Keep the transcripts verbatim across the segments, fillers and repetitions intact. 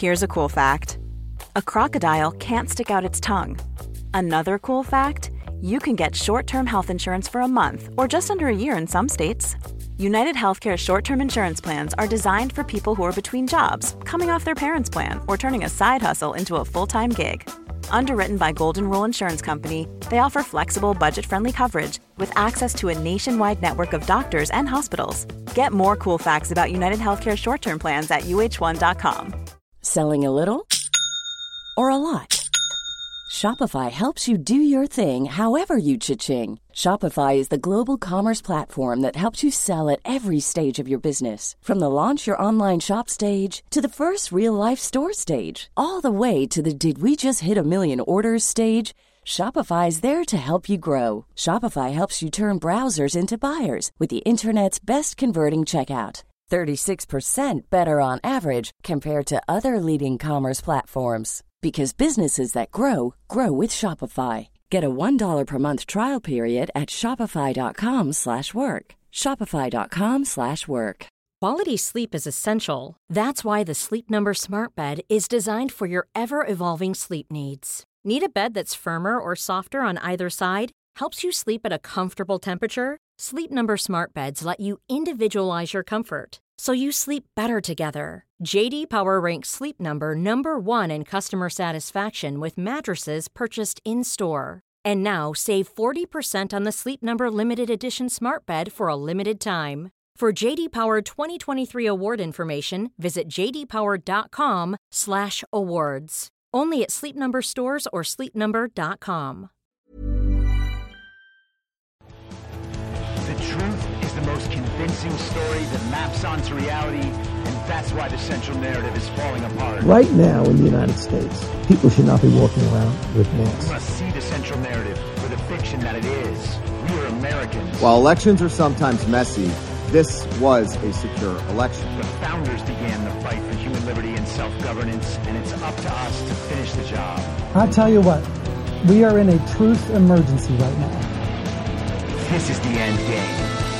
Here's a cool fact. A crocodile can't stick out its tongue. Another cool fact, you can get short-term health insurance for a month or just under a year in some states. United Healthcare short-term insurance plans are designed for people who are between jobs, coming off their parents' plan, or turning a side hustle into a full-time gig. Underwritten by Golden Rule Insurance Company, they offer flexible, budget-friendly coverage with access to a nationwide network of doctors and hospitals. Get more cool facts about United Healthcare short-term plans at U H one dot com. Selling a little or a lot? Shopify helps you do your thing however you cha-ching. Shopify is the global commerce platform that helps you sell at every stage of your business. From the launch your online shop stage to the first real-life store stage, all the way to the did we just hit a million orders stage. Shopify is there to help you grow. Shopify helps you turn browsers into buyers with the internet's best converting checkout. thirty-six percent better on average compared to other leading commerce platforms. Because businesses that grow, grow with Shopify. Get a one dollar per month trial period at shopify.com slash work. Shopify.com slash work. Quality sleep is essential. That's why the Sleep Number Smart Bed is designed for your ever-evolving sleep needs. Need a bed that's firmer or softer on either side? Helps you sleep at a comfortable temperature? Sleep Number Smart Beds let you individualize your comfort, so you sleep better together. J D Power ranks Sleep Number number one in customer satisfaction with mattresses purchased in-store. And now save forty percent on the Sleep Number Limited Edition Smart Bed for a limited time. For J D Power twenty twenty-three award information, visit jdpower.com slash awards. Only at Sleep Number stores or sleep number dot com. The truth is the most convincing story that maps onto reality, and that's why the central narrative is falling apart. Right now in the United States, people should not be walking around with masks. We must see the central narrative for the fiction that it is. We are Americans. While elections are sometimes messy, this was a secure election. The founders began the fight for human liberty and self-governance, and it's up to us to finish the job. I tell you what, we are in a truth emergency right now. This is the end game.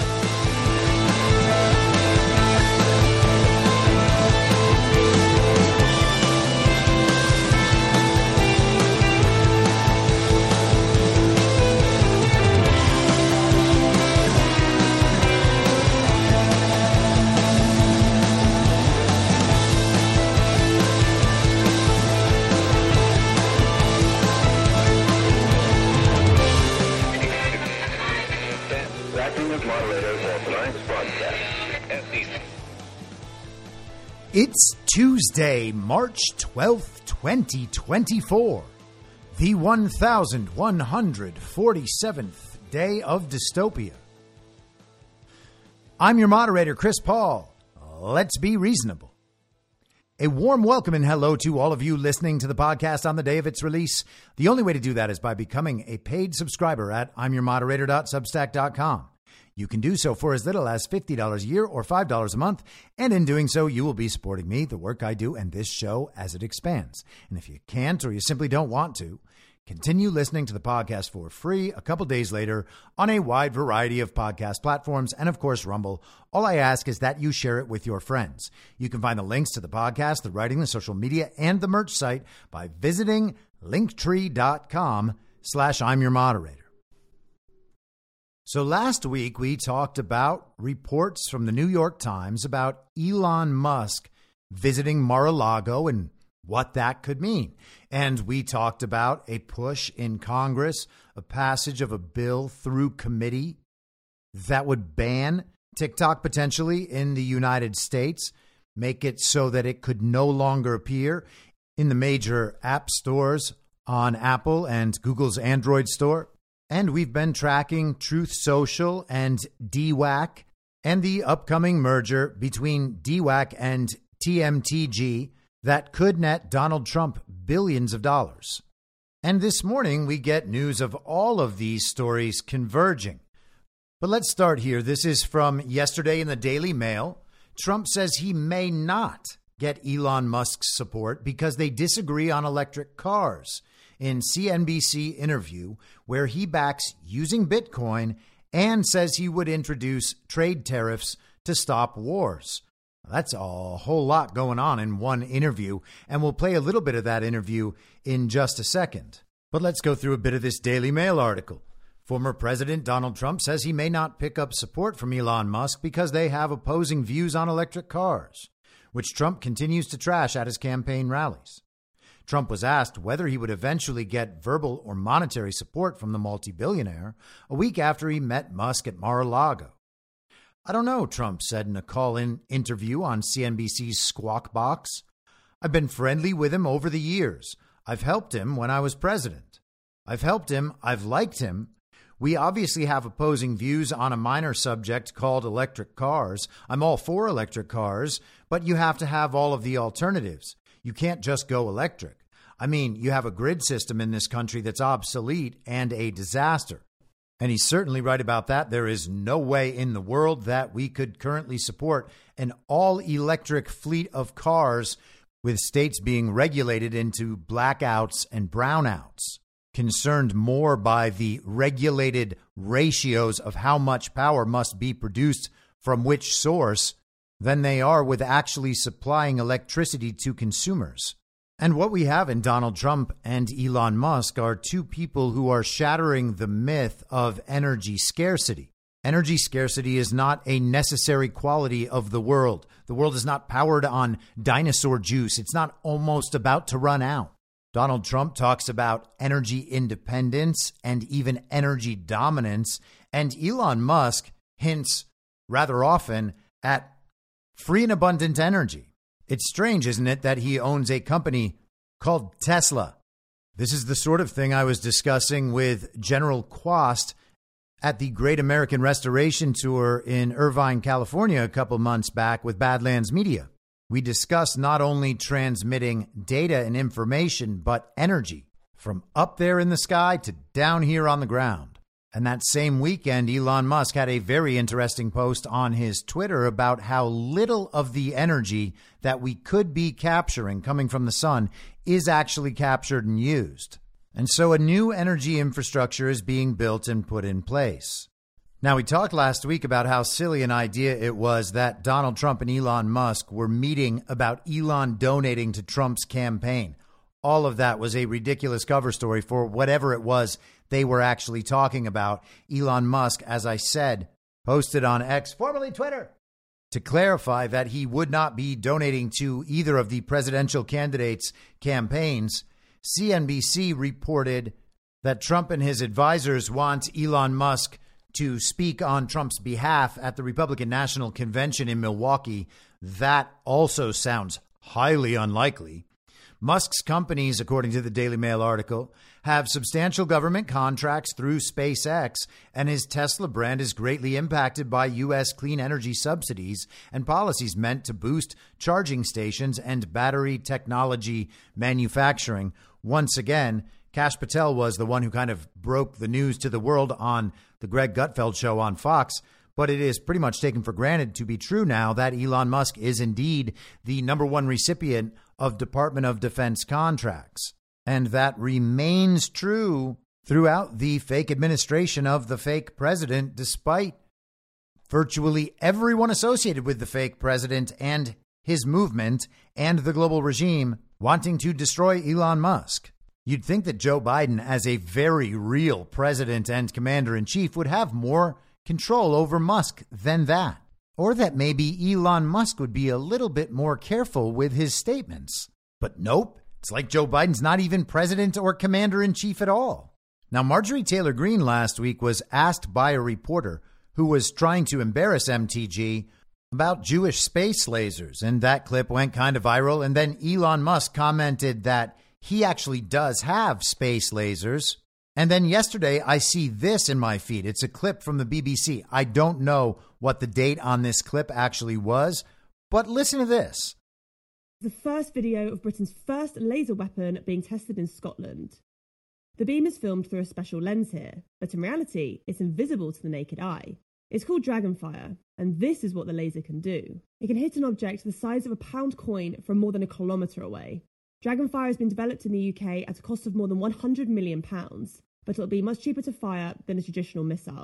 It's Tuesday, March twelfth, twenty twenty-four, the one thousand one hundred forty-seventh day of dystopia. I'm your moderator, Chris Paul. Let's be reasonable. A warm welcome and hello to all of you listening to the podcast on the day of its release. The only way to do that is by becoming a paid subscriber at I'm your moderator dot substack dot com. You can do so for as little as fifty dollars a year or five dollars a month, and in doing so, you will be supporting me, the work I do, and this show as it expands. And if you can't or you simply don't want to, continue listening to the podcast for free a couple days later on a wide variety of podcast platforms and, of course, Rumble. All I ask is that you share it with your friends. You can find the links to the podcast, the writing, the social media, and the merch site by visiting linktree.com slash I'm your moderator. So last week, we talked about reports from the New York Times about Elon Musk visiting Mar-a-Lago and what that could mean. And we talked about a push in Congress, a passage of a bill through committee that would ban TikTok potentially in the United States, make it so that it could no longer appear in the major app stores on Apple and Google's Android store. And we've been tracking Truth Social and D WAC and the upcoming merger between D WAC and T M T G that could net Donald Trump billions of dollars. And this morning, we get news of all of these stories converging. But let's start here. This is from yesterday in the Daily Mail. Trump says he may not get Elon Musk's support because they disagree on electric cars. In C N B C interview where he backs using Bitcoin and says he would introduce trade tariffs to stop wars. That's a whole lot going on in one interview, and we'll play a little bit of that interview in just a second. But let's go through a bit of this Daily Mail article. Former President Donald Trump says he may not pick up support from Elon Musk because they have opposing views on electric cars, which Trump continues to trash at his campaign rallies. Trump was asked whether he would eventually get verbal or monetary support from the multi-billionaire a week after he met Musk at Mar-a-Lago. I don't know, Trump said in a call-in interview on C N B C's Squawk Box. I've been friendly with him over the years. I've helped him when I was president. I've helped him. I've liked him. We obviously have opposing views on a minor subject called electric cars. I'm all for electric cars, but you have to have all of the alternatives. You can't just go electric. I mean, you have a grid system in this country that's obsolete and a disaster. And he's certainly right about that. There is no way in the world that we could currently support an all-electric fleet of cars with states being regulated into blackouts and brownouts, concerned more by the regulated ratios of how much power must be produced from which source than they are with actually supplying electricity to consumers. And what we have in Donald Trump and Elon Musk are two people who are shattering the myth of energy scarcity. Energy scarcity is not a necessary quality of the world. The world is not powered on dinosaur juice. It's not almost about to run out. Donald Trump talks about energy independence and even energy dominance, and Elon Musk hints rather often at free and abundant energy. It's strange, isn't it, that he owns a company called Tesla. This is the sort of thing I was discussing with General Quast at the Great American Restoration Tour in Irvine, California, a couple months back with Badlands Media. We discussed not only transmitting data and information, but energy from up there in the sky to down here on the ground. And that same weekend, Elon Musk had a very interesting post on his Twitter about how little of the energy that we could be capturing coming from the sun is actually captured and used. And so a new energy infrastructure is being built and put in place. Now, we talked last week about how silly an idea it was that Donald Trump and Elon Musk were meeting about Elon donating to Trump's campaign. All of that was a ridiculous cover story for whatever it was they were actually talking about. Elon Musk, as I said, posted on X, formerly Twitter, to clarify that he would not be donating to either of the presidential candidates' campaigns. C N B C reported that Trump and his advisors want Elon Musk to speak on Trump's behalf at the Republican National Convention in Milwaukee. That also sounds highly unlikely. Musk's companies, according to the Daily Mail article, have substantial government contracts through SpaceX, and his Tesla brand is greatly impacted by U S clean energy subsidies and policies meant to boost charging stations and battery technology manufacturing. Once again, Kash Patel was the one who kind of broke the news to the world on the Greg Gutfeld show on Fox. But it is pretty much taken for granted to be true now that Elon Musk is indeed the number one recipient of Department of Defense contracts. And that remains true throughout the fake administration of the fake president, despite virtually everyone associated with the fake president and his movement and the global regime wanting to destroy Elon Musk. You'd think that Joe Biden, as a very real president and commander-in-chief, would have more control over Musk than that. Or that maybe Elon Musk would be a little bit more careful with his statements. But nope, it's like Joe Biden's not even president or commander-in-chief at all. Now, Marjorie Taylor Greene last week was asked by a reporter who was trying to embarrass M T G about Jewish space lasers, and that clip went kind of viral. And then Elon Musk commented that he actually does have space lasers. And then yesterday, I see this in my feed. It's a clip from the B B C. I don't know what the date on this clip actually was, but listen to this. The first video of Britain's first laser weapon being tested in Scotland. The beam is filmed through a special lens here, but in reality, it's invisible to the naked eye. It's called Dragonfire, and this is what the laser can do. It can hit an object the size of a pound coin from more than a kilometre away. Dragonfire has been developed in the U K at a cost of more than one hundred million pounds, but it'll be much cheaper to fire than a traditional missile.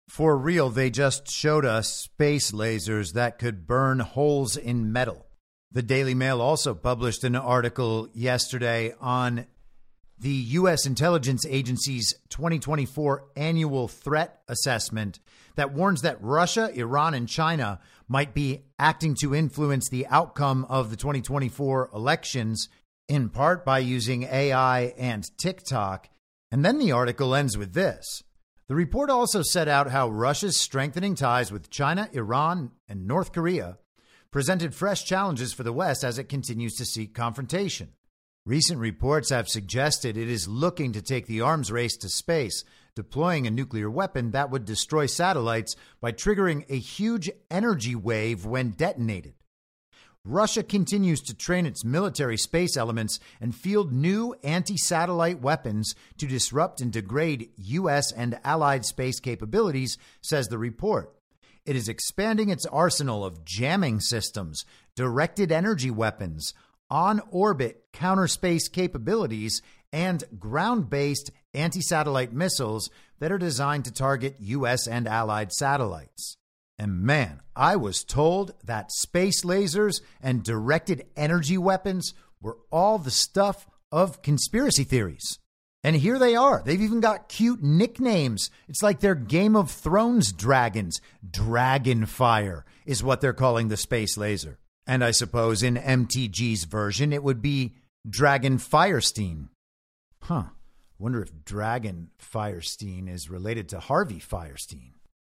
For real, they just showed us space lasers that could burn holes in metal. The Daily Mail also published an article yesterday on the U S Intelligence Agency's twenty twenty-four annual threat assessment that warns that Russia, Iran, and China might be acting to influence the outcome of the twenty twenty-four elections, in part by using A I and TikTok. And then the article ends with this. The report also set out how Russia's strengthening ties with China, Iran, and North Korea presented fresh challenges for the West as it continues to seek confrontation. Recent reports have suggested it is looking to take the arms race to space, deploying a nuclear weapon that would destroy satellites by triggering a huge energy wave when detonated. Russia continues to train its military space elements and field new anti-satellite weapons to disrupt and degrade U S and allied space capabilities, says the report. It is expanding its arsenal of jamming systems, directed energy weapons, on-orbit counter-space capabilities, and ground-based anti-satellite missiles that are designed to target U S and allied satellites. And man, I was told that space lasers and directed energy weapons were all the stuff of conspiracy theories. And here they are. They've even got cute nicknames. It's like they're Game of Thrones dragons. Dragonfire is what they're calling the space laser. And I suppose in M T G's version, it would be Dragon Firestein. Huh. Wonder if Dragon Firestein is related to Harvey Firestein.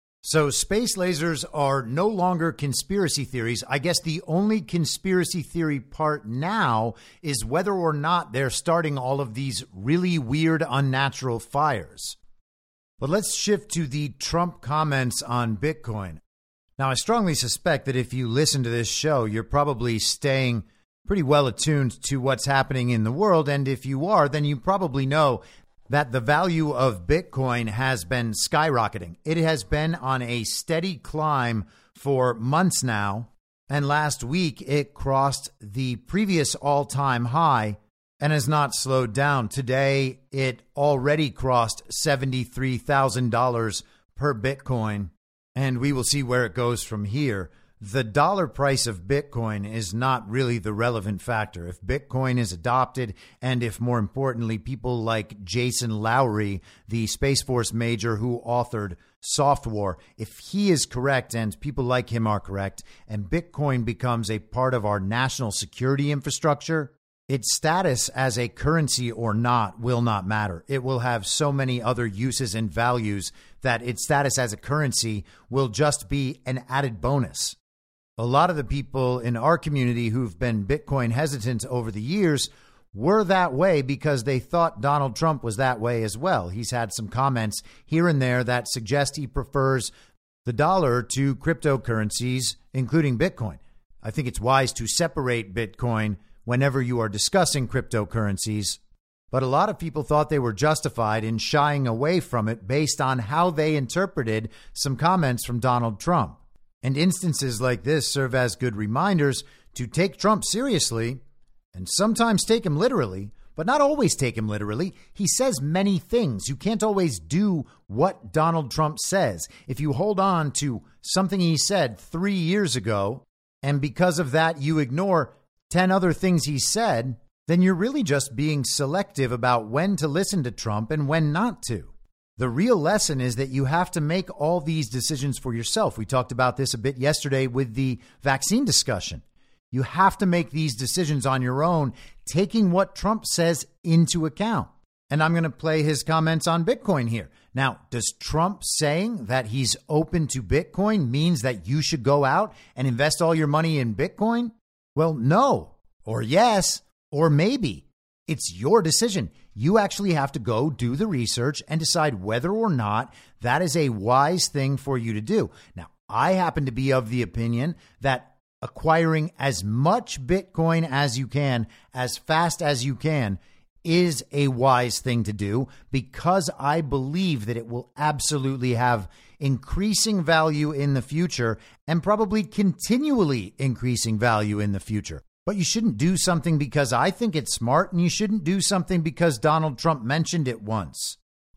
So space lasers are no longer conspiracy theories. I guess the only conspiracy theory part now is whether or not they're starting all of these really weird, unnatural fires. But let's shift to the Trump comments on Bitcoin. Now, I strongly suspect that if you listen to this show, you're probably staying pretty well attuned to what's happening in the world. And if you are, then you probably know that the value of Bitcoin has been skyrocketing. It has been on a steady climb for months now. And last week, it crossed the previous all-time high and has not slowed down. Today, it already crossed seventy-three thousand dollars per Bitcoin. And we will see where it goes from here. The dollar price of Bitcoin is not really the relevant factor. If Bitcoin is adopted, and if, more importantly, people like Jason Lowery, the Space Force major who authored Soft War, if he is correct and people like him are correct, and Bitcoin becomes a part of our national security infrastructure, its status as a currency or not will not matter. It will have so many other uses and values that its status as a currency will just be an added bonus. A lot of the people in our community who've been Bitcoin hesitant over the years were that way because they thought Donald Trump was that way as well. He's had some comments here and there that suggest he prefers the dollar to cryptocurrencies, including Bitcoin. I think it's wise to separate Bitcoin whenever you are discussing cryptocurrencies. But a lot of people thought they were justified in shying away from it based on how they interpreted some comments from Donald Trump. And instances like this serve as good reminders to take Trump seriously and sometimes take him literally, but not always take him literally. He says many things. You can't always do what Donald Trump says. If you hold on to something he said three years ago, and because of that you ignore ten other things he said, then you're really just being selective about when to listen to Trump and when not to. The real lesson is that you have to make all these decisions for yourself. We talked about this a bit yesterday with the vaccine discussion. You have to make these decisions on your own, taking what Trump says into account. And I'm going to play his comments on Bitcoin here. Now, does Trump saying that he's open to Bitcoin means that you should go out and invest all your money in Bitcoin? Well, no, or yes, or maybe. It's your decision. You actually have to go do the research and decide whether or not that is a wise thing for you to do. Now, I happen to be of the opinion that acquiring as much Bitcoin as you can, as fast as you can, is a wise thing to do because I believe that it will absolutely have increasing value in the future and probably continually increasing value in the future. But you shouldn't do something because I think it's smart, and you shouldn't do something because Donald Trump mentioned it once.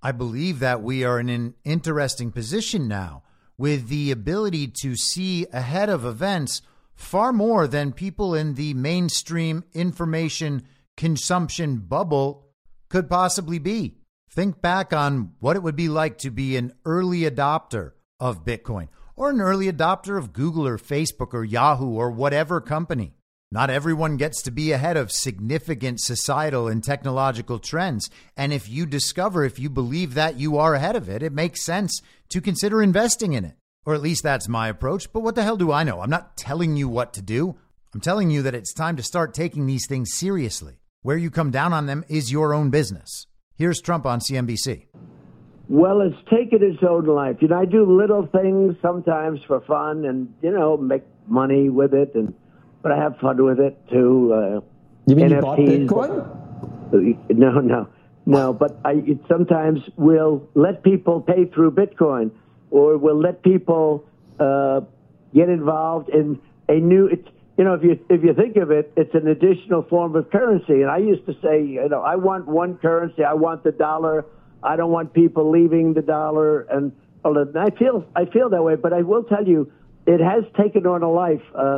I believe that we are in an interesting position now with the ability to see ahead of events far more than people in the mainstream information consumption bubble could possibly be. Think back on what it would be like to be an early adopter of Bitcoin or an early adopter of Google or Facebook or Yahoo or whatever company. Not everyone gets to be ahead of significant societal and technological trends. And if you discover, if you believe that you are ahead of it, it makes sense to consider investing in it. Or at least that's my approach. But what the hell do I know? I'm not telling you what to do. I'm telling you that it's time to start taking these things seriously. Where you come down on them is your own business. Here's Trump on C N B C. Well, it's taken its own life. You know, I do little things sometimes for fun and, you know, make money with it. And but I have fun with it, too. Uh, you mean N F Ts. You bought Bitcoin? No, no, no. But I it sometimes will let people pay through Bitcoin, or we'll let people uh, get involved in a new, it's, you know, if you if you think of it, it's an additional form of currency. And I used to say, you know, I want one currency. I want the dollar. I don't want people leaving the dollar. And, and I feel I feel that way. But I will tell you, it has taken on a life. Uh,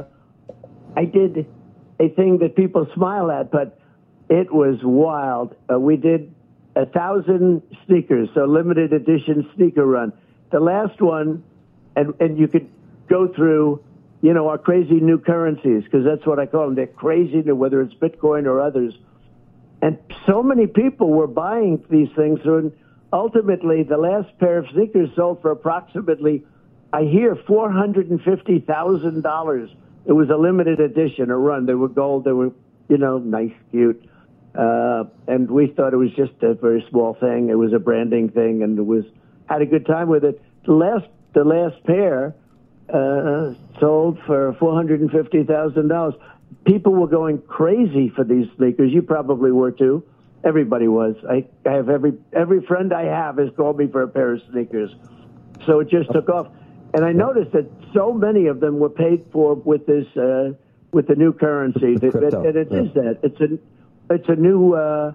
I did a thing that people smile at, but it was wild. Uh, we did a thousand sneakers, so limited edition sneaker run. The last one, and, and you could go through, you know, our crazy new currencies, because that's what I call them. They're crazy, whether it's Bitcoin or others. And so many people were buying these things. And ultimately, the last pair of sneakers sold for approximately, I hear, four hundred fifty thousand dollars. It was a limited edition, a run. They were gold. They were, you know, nice, cute. Uh, and we thought it was just a very small thing. It was a branding thing, and it was had a good time with it. The last, the last pair uh, sold for four hundred fifty thousand dollars. People were going crazy for these sneakers. You probably were too. Everybody was. I, I have every every friend I have has called me for a pair of sneakers. So it just took off. And I noticed that so many of them were paid for with this, uh, with the new currency. That, crypto, and it yeah. is that. It's a, it's a new uh,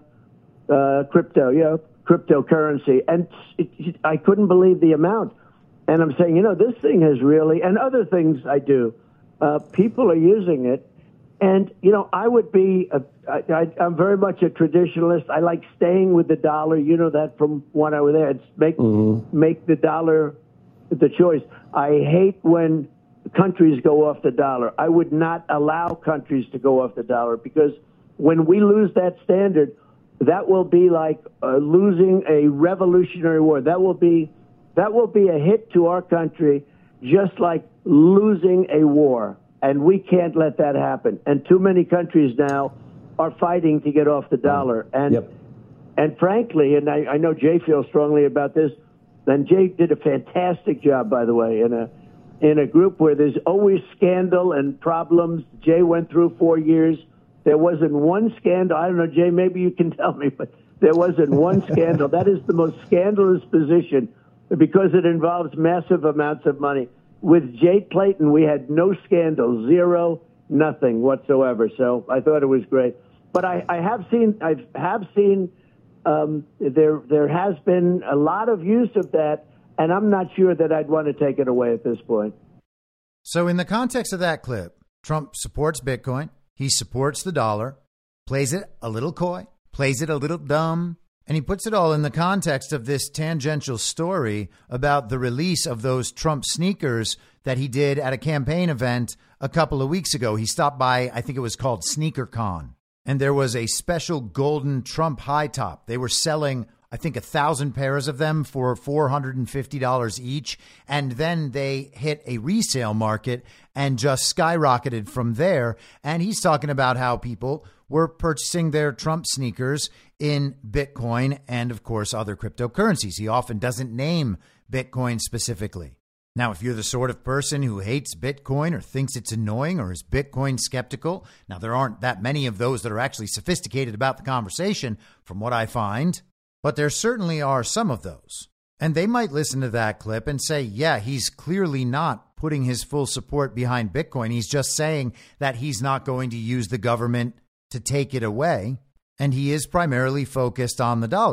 uh, crypto, yeah, cryptocurrency. And it, it, I couldn't believe the amount. And I'm saying, you know, this thing has really, and other things I do, uh, people are using it. And, you know, I would be, a, I, I, I'm very much a traditionalist. I like staying with the dollar. You know that from when I was there. It's make, mm-hmm. make the dollar the choice. I hate when countries go off the dollar. I would not allow countries to go off the dollar, because when we lose that standard, that will be like uh, losing a revolutionary war. That will be that will be a hit to our country, just like losing a war. And we can't let that happen. And too many countries now are fighting to get off the dollar. And yep. and frankly, and I, I know Jay feels strongly about this, and Jay did a fantastic job, by the way, in a in a group where there's always scandal and problems. Jay went through four years. There wasn't one scandal. I don't know, Jay, maybe you can tell me, but there wasn't one scandal. That is the most scandalous position because it involves massive amounts of money. With Jay Clayton, we had no scandal, zero, nothing whatsoever. So I thought it was great. But I, I have seen, I have seen, um, there there has been a lot of use of that, and I'm not sure that I'd want to take it away at this point. So in the context of that clip, Trump supports Bitcoin. He supports the dollar, plays it a little coy, plays it a little dumb, and he puts it all in the context of this tangential story about the release of those Trump sneakers that he did at a campaign event a couple of weeks ago. He stopped by, I think it was called SneakerCon, and there was a special golden Trump high top. They were selling, I think, a thousand pairs of them for four hundred fifty dollars each. And then they hit a resale market and just skyrocketed from there. And he's talking about how people were purchasing their Trump sneakers in Bitcoin and, of course, other cryptocurrencies. He often doesn't name Bitcoin specifically. Now, if you're the sort of person who hates Bitcoin or thinks it's annoying or is Bitcoin skeptical, now there aren't that many of those that are actually sophisticated about the conversation from what I find, but there certainly are some of those. And they might listen to that clip and say, yeah, he's clearly not putting his full support behind Bitcoin. He's just saying that he's not going to use the government to take it away. And he is primarily focused on the dollar.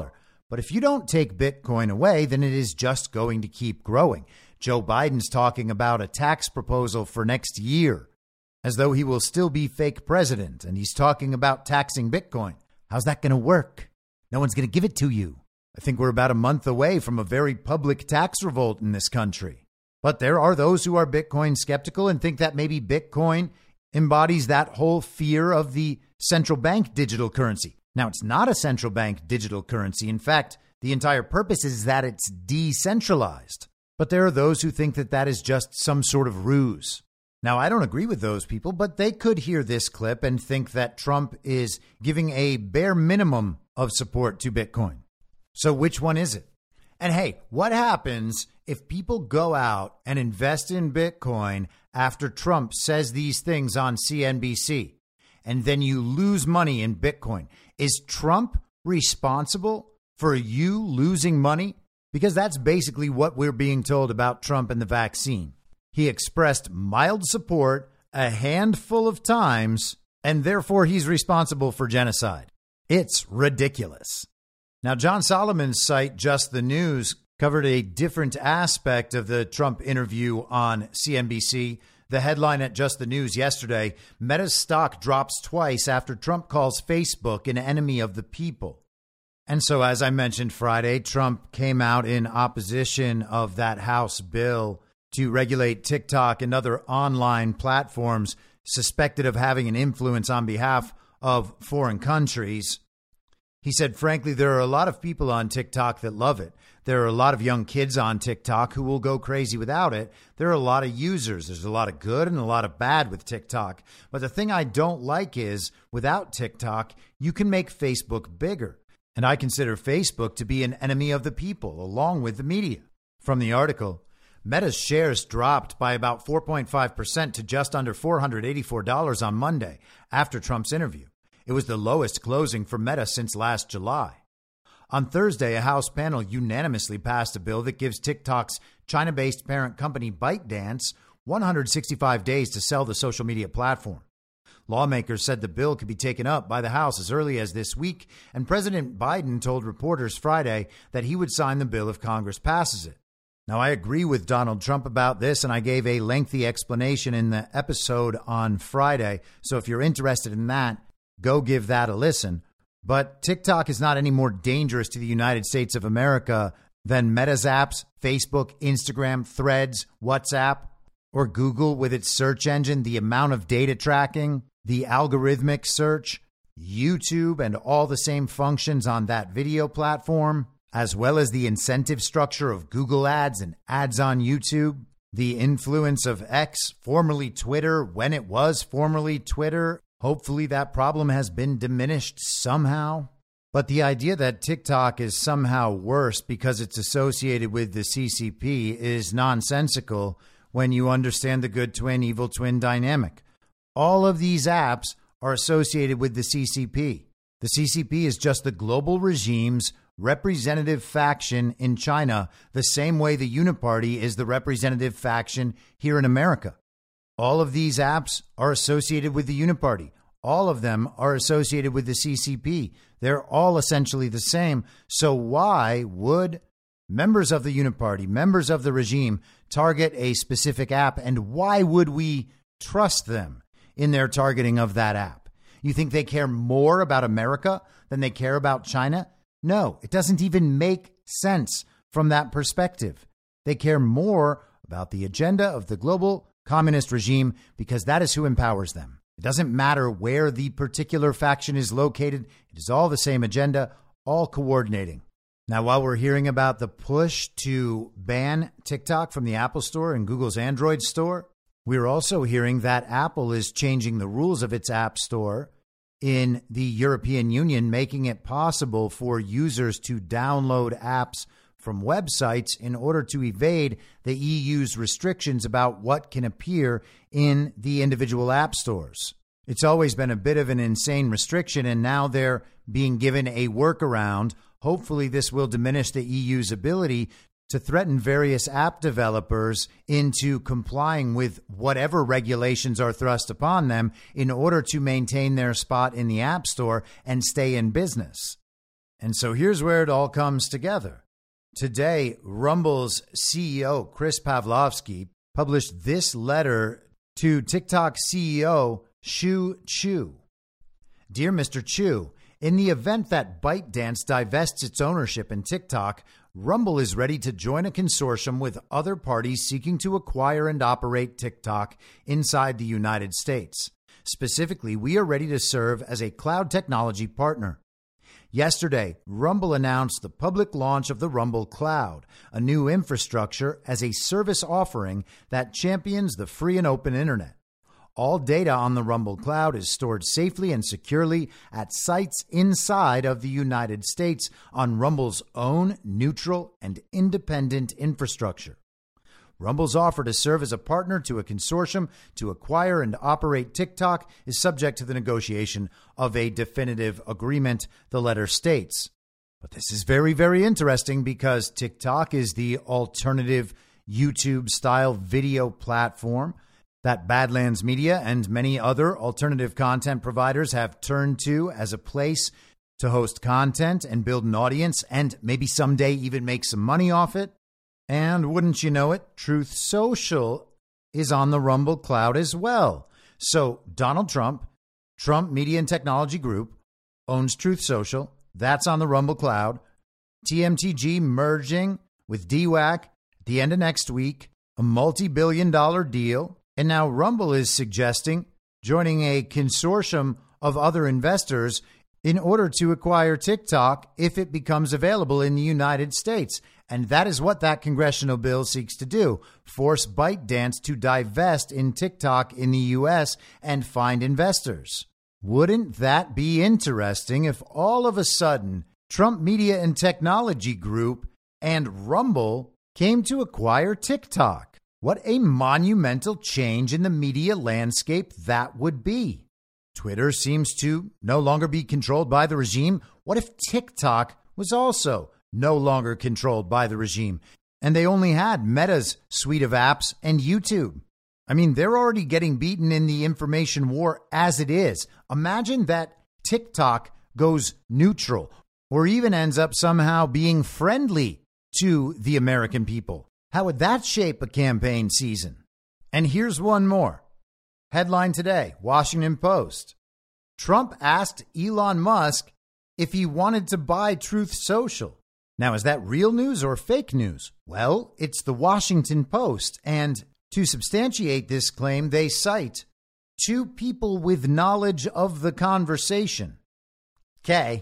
But if you don't take Bitcoin away, then it is just going to keep growing. Joe Biden's talking about a tax proposal for next year, as though he will still be fake president. And he's talking about taxing Bitcoin. How's that going to work? No one's going to give it to you. I think we're about a month away from a very public tax revolt in this country. But there are those who are Bitcoin skeptical and think that maybe Bitcoin embodies that whole fear of the central bank digital currency. Now, it's not a central bank digital currency. In fact, the entire purpose is that it's decentralized. But there are those who think that that is just some sort of ruse. Now, I don't agree with those people, but they could hear this clip and think that Trump is giving a bare minimum of support to Bitcoin. So which one is it? And hey, what happens if people go out and invest in Bitcoin after Trump says these things on C N B C, and then you lose money in Bitcoin? Is Trump responsible for you losing money? Because that's basically what we're being told about Trump and the vaccine. He expressed mild support a handful of times, and therefore he's responsible for genocide. It's ridiculous. Now, John Solomon's site, Just the News, covered a different aspect of the Trump interview on C N B C. The headline at Just the News yesterday, Meta's stock drops twice after Trump calls Facebook an enemy of the people. And so, as I mentioned Friday, Trump came out in opposition of that House bill to regulate TikTok and other online platforms suspected of having an influence on behalf of foreign countries. He said, frankly, there are a lot of people on TikTok that love it. There are a lot of young kids on TikTok who will go crazy without it. There are a lot of users. There's a lot of good and a lot of bad with TikTok. But the thing I don't like is, without TikTok, you can make Facebook bigger. And I consider Facebook to be an enemy of the people, along with the media. From the article, Meta's shares dropped by about four point five percent to just under four hundred eighty-four dollars on Monday after Trump's interview. It was the lowest closing for Meta since last July. On Thursday, a House panel unanimously passed a bill that gives TikTok's China-based parent company ByteDance one hundred sixty-five days to sell the social media platform. Lawmakers said the bill could be taken up by the House as early as this week, and President Biden told reporters Friday that he would sign the bill if Congress passes it. Now, I agree with Donald Trump about this, and I gave a lengthy explanation in the episode on Friday. So if you're interested in that, go give that a listen. But TikTok is not any more dangerous to the United States of America than Meta's apps, Facebook, Instagram, Threads, WhatsApp, or Google with its search engine, the amount of data tracking, the algorithmic search, YouTube, and all the same functions on that video platform, as well as the incentive structure of Google ads and ads on YouTube, the influence of X, formerly Twitter, when it was formerly Twitter. Hopefully that problem has been diminished somehow. But the idea that TikTok is somehow worse because it's associated with the C C P is nonsensical when you understand the good twin, evil twin dynamic. All of these apps are associated with the C C P. The C C P is just the global regime's representative faction in China, the same way the Uniparty is the representative faction here in America. All of these apps are associated with the Uniparty. All of them are associated with the C C P. They're all essentially the same. So why would members of the Uniparty, members of the regime, target a specific app? And why would we trust them in their targeting of that app? You think they care more about America than they care about China? No, it doesn't even make sense from that perspective. They care more about the agenda of the global communist regime because that is who empowers them. It doesn't matter where the particular faction is located. It is all the same agenda, all coordinating. Now, while we're hearing about the push to ban TikTok from the Apple Store and Google's Android store, we're also hearing that Apple is changing the rules of its App Store in the European Union, making it possible for users to download apps from websites in order to evade the E U's restrictions about what can appear in the individual app stores. It's always been a bit of an insane restriction, and now they're being given a workaround. Hopefully, this will diminish the E U's ability to threaten various app developers into complying with whatever regulations are thrust upon them in order to maintain their spot in the App Store and stay in business. And so here's where it all comes together. Today, Rumble's C E O, Chris Pavlovski, published this letter to TikTok C E O Shou Chew. Dear Mister Chew, in the event that ByteDance divests its ownership in TikTok, Rumble is ready to join a consortium with other parties seeking to acquire and operate TikTok inside the United States. Specifically, we are ready to serve as a cloud technology partner. Yesterday, Rumble announced the public launch of the Rumble Cloud, a new infrastructure as a service offering that champions the free and open internet. All data on the Rumble Cloud is stored safely and securely at sites inside of the United States on Rumble's own neutral and independent infrastructure. Rumble's offer to serve as a partner to a consortium to acquire and operate TikTok is subject to the negotiation of a definitive agreement, the letter states. But this is very, very interesting because TikTok is the alternative YouTube-style video platform that Badlands Media and many other alternative content providers have turned to as a place to host content and build an audience and maybe someday even make some money off it. And wouldn't you know it, Truth Social is on the Rumble Cloud as well. So Donald Trump, Trump Media and Technology Group, owns Truth Social. That's on the Rumble Cloud. T M T G merging with D WAC at the end of next week, a multi-billion dollar deal. And now Rumble is suggesting joining a consortium of other investors in order to acquire TikTok if it becomes available in the United States. And that is what that congressional bill seeks to do, force ByteDance to divest in TikTok in the U S and find investors. Wouldn't that be interesting if all of a sudden Trump Media and Technology Group and Rumble came to acquire TikTok? What a monumental change in the media landscape that would be. Twitter seems to no longer be controlled by the regime. What if TikTok was also no longer controlled by the regime and they only had Meta's suite of apps and YouTube? I mean, they're already getting beaten in the information war as it is. Imagine that TikTok goes neutral or even ends up somehow being friendly to the American people. How would that shape a campaign season? And here's one more. Headline today, Washington Post. Trump asked Elon Musk if he wanted to buy Truth Social. Now, is that real news or fake news? Well, it's the Washington Post. And to substantiate this claim, they cite two people with knowledge of the conversation. Okay.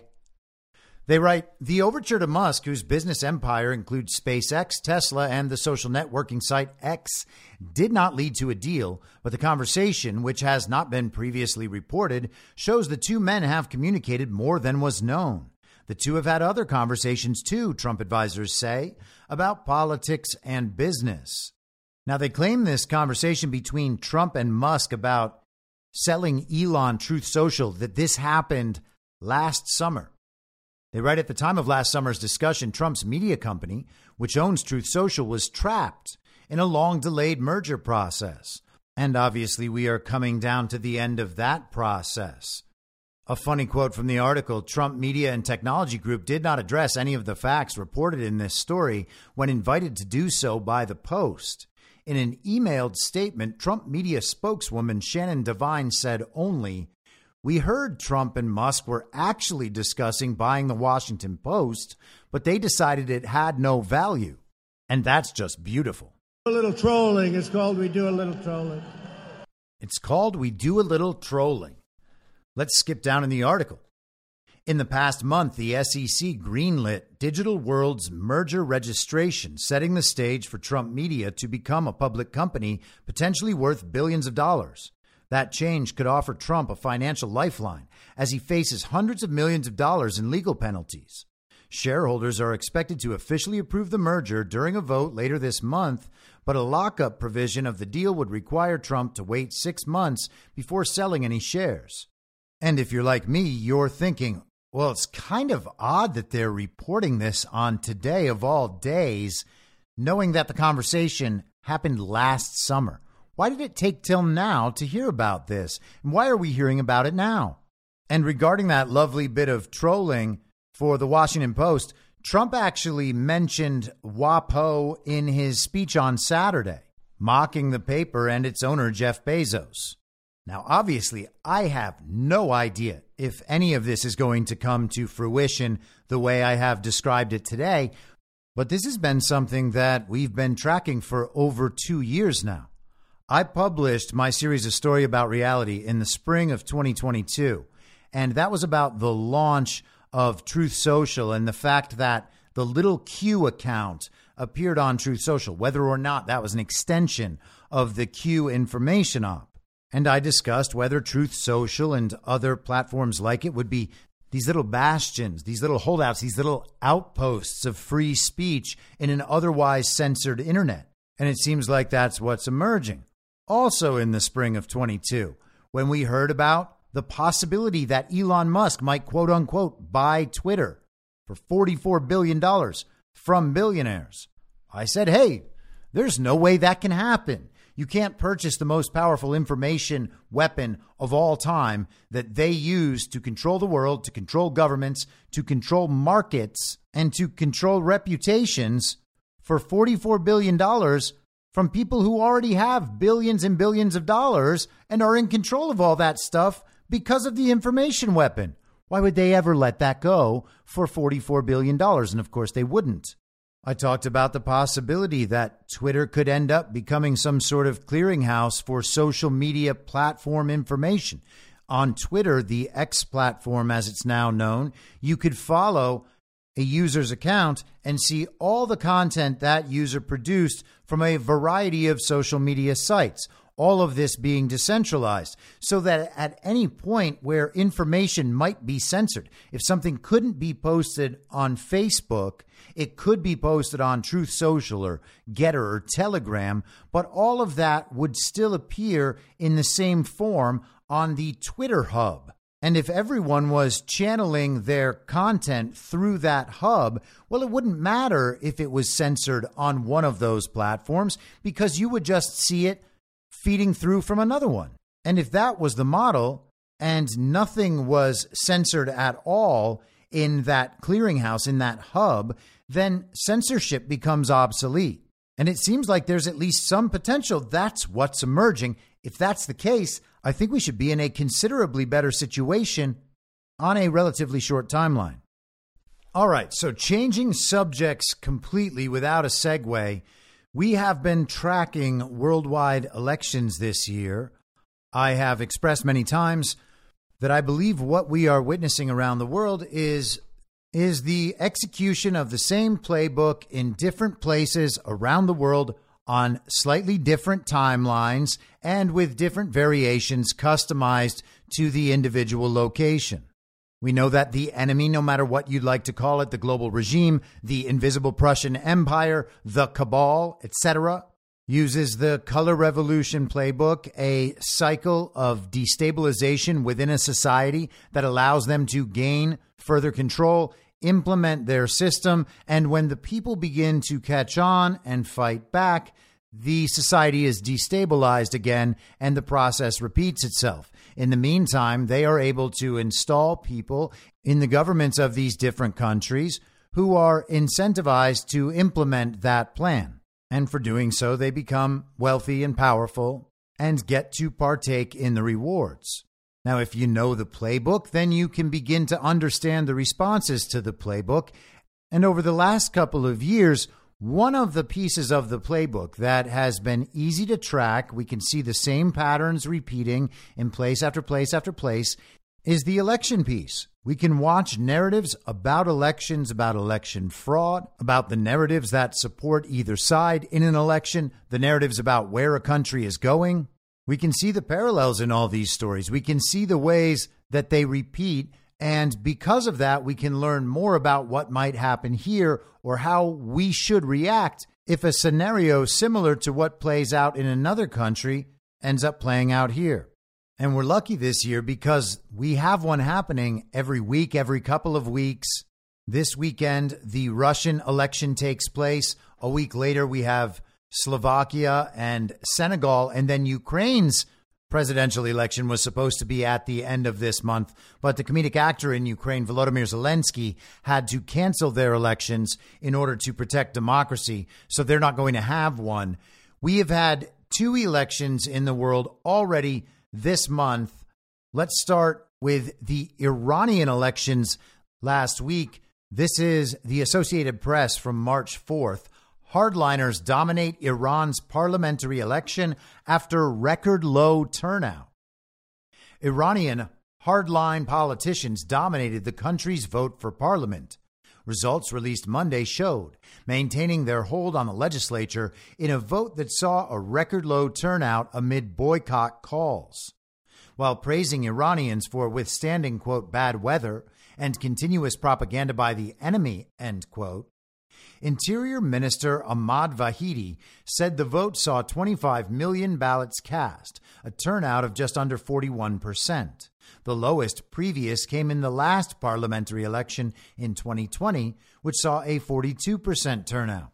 They write, the overture to Musk, whose business empire includes SpaceX, Tesla, and the social networking site X, did not lead to a deal, but the conversation, which has not been previously reported, shows the two men have communicated more than was known. The two have had other conversations too, Trump advisors say, about politics and business. Now, they claim this conversation between Trump and Musk about selling Elon Truth Social, that this happened last summer. They write, at the time of last summer's discussion, Trump's media company, which owns Truth Social, was trapped in a long-delayed merger process. And obviously, we are coming down to the end of that process. A funny quote from the article, Trump Media and Technology Group did not address any of the facts reported in this story when invited to do so by the Post. In an emailed statement, Trump Media spokeswoman Shannon Devine said only, we heard Trump and Musk were actually discussing buying the Washington Post, but they decided it had no value. And that's just beautiful. A little trolling. It's called We Do a Little Trolling. It's called We Do a Little Trolling. Let's skip down in the article. In the past month, the S E C greenlit Digital World's merger registration, setting the stage for Trump Media to become a public company potentially worth billions of dollars. That change could offer Trump a financial lifeline as he faces hundreds of millions of dollars in legal penalties. Shareholders are expected to officially approve the merger during a vote later this month, but a lockup provision of the deal would require Trump to wait six months before selling any shares. And if you're like me, you're thinking, well, it's kind of odd that they're reporting this on today of all days, knowing that the conversation happened last summer. Why did it take till now to hear about this? And why are we hearing about it now? And regarding that lovely bit of trolling, For the Washington Post, Trump actually mentioned WAPO in his speech on Saturday, mocking the paper and its owner, Jeff Bezos. Now, obviously, I have no idea if any of this is going to come to fruition the way I have described it today, but this has been something that we've been tracking for over two years now. I published my series of Story About Reality in the spring of twenty twenty-two, and that was about the launch of Truth Social and the fact that the little Q account appeared on Truth Social, whether or not that was an extension of the Q information op. And I discussed whether Truth Social and other platforms like it would be these little bastions, these little holdouts, these little outposts of free speech in an otherwise censored internet. And it seems like that's what's emerging. Also in the spring of twenty-two, when we heard about the possibility that Elon Musk might, quote unquote, buy Twitter for forty-four billion dollars from billionaires, I said, hey, there's no way that can happen. You can't purchase the most powerful information weapon of all time that they use to control the world, to control governments, to control markets, and to control reputations for forty-four billion dollars from people who already have billions and billions of dollars and are in control of all that stuff because of the information weapon. Why would they ever let that go for forty-four billion dollars? And of course they wouldn't. I talked about the possibility that Twitter could end up becoming some sort of clearinghouse for social media platform information. On Twitter, the X platform as it's now known, you could follow a user's account and see all the content that user produced from a variety of social media sites. All of this being decentralized so that at any point where information might be censored, if something couldn't be posted on Facebook, it could be posted on Truth Social or Getter or Telegram, but all of that would still appear in the same form on the Twitter hub. And if everyone was channeling their content through that hub, well, it wouldn't matter if it was censored on one of those platforms because you would just see it feeding through from another one. And if that was the model and nothing was censored at all in that clearinghouse, in that hub, then censorship becomes obsolete. And it seems like there's at least some potential that's what's emerging. If that's the case, I think we should be in a considerably better situation on a relatively short timeline. All right, so changing subjects completely without a segue, we have been tracking worldwide elections this year. I have expressed many times that I believe what we are witnessing around the world is, is the execution of the same playbook in different places around the world on slightly different timelines and with different variations customized to the individual location. We know that the enemy, no matter what you'd like to call it, the global regime, the invisible Prussian Empire, the cabal, et cetera, uses the color revolution playbook, a cycle of destabilization within a society that allows them to gain further control, implement their system, and when the people begin to catch on and fight back, the society is destabilized again and the process repeats itself. In the meantime, they are able to install people in the governments of these different countries who are incentivized to implement that plan. And for doing so, they become wealthy and powerful and get to partake in the rewards. Now, if you know the playbook, then you can begin to understand the responses to the playbook. And over the last couple of years, one of the pieces of the playbook that has been easy to track, we can see the same patterns repeating in place after place after place, is the election piece. We can watch narratives about elections, about election fraud, about the narratives that support either side in an election, the narratives about where a country is going. We can see the parallels in all these stories. We can see the ways that they repeat. And because of that, we can learn more about what might happen here or how we should react if a scenario similar to what plays out in another country ends up playing out here. And we're lucky this year because we have one happening every week, every couple of weeks. This weekend, the Russian election takes place. A week later, we have Slovakia and Senegal, and then Ukraine's presidential election was supposed to be at the end of this month, but the comedic actor in Ukraine, Volodymyr Zelensky, had to cancel their elections in order to protect democracy, so they're not going to have one. We have had two elections in the world already this month. Let's start with the Iranian elections last week. This is the Associated Press from March fourth. Hardliners dominate Iran's parliamentary election after record low turnout. Iranian hardline politicians dominated the country's vote for parliament. Results released Monday showed maintaining their hold on the legislature in a vote that saw a record low turnout amid boycott calls. While praising Iranians for withstanding, quote, bad weather and continuous propaganda by the enemy, end quote, Interior Minister Ahmad Vahidi said the vote saw twenty-five million ballots cast, a turnout of just under forty-one percent. The lowest previous came in the last parliamentary election in twenty twenty, which saw a forty-two percent turnout.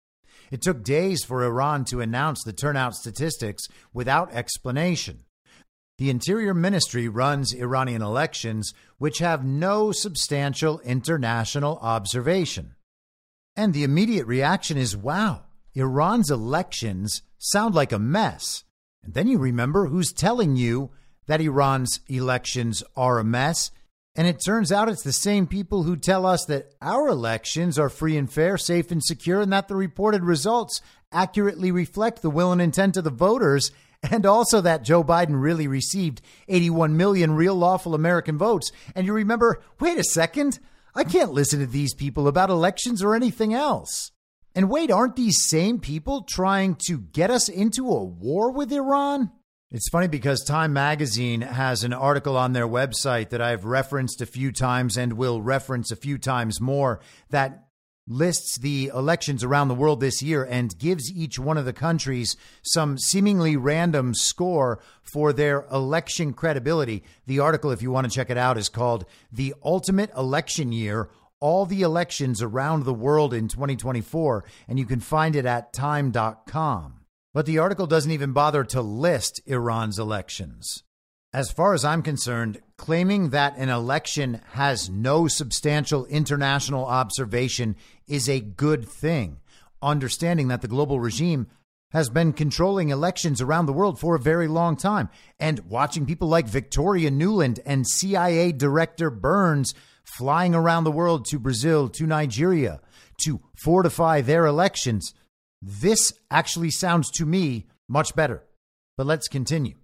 It took days for Iran to announce the turnout statistics without explanation. The Interior Ministry runs Iranian elections, which have no substantial international observation. And the immediate reaction is, wow, Iran's elections sound like a mess. And then you remember who's telling you that Iran's elections are a mess. And it turns out it's the same people who tell us that our elections are free and fair, safe and secure, and that the reported results accurately reflect the will and intent of the voters, and also that Joe Biden really received eighty-one million real lawful American votes. And you remember, wait a second, I can't listen to these people about elections or anything else. And wait, aren't these same people trying to get us into a war with Iran? It's funny because Time Magazine has an article on their website that I've referenced a few times and will reference a few times more that lists the elections around the world this year and gives each one of the countries some seemingly random score for their election credibility. The article, if you want to check it out, is called The Ultimate Election Year, All the Elections Around the World in twenty twenty-four, and you can find it at time dot com. But the article doesn't even bother to list Iran's elections. As far as I'm concerned, claiming that an election has no substantial international observation is a good thing, understanding that the global regime has been controlling elections around the world for a very long time, and watching people like Victoria Nuland and C I A Director Burns flying around the world to Brazil, to Nigeria, to fortify their elections. This actually sounds to me much better. But let's continue.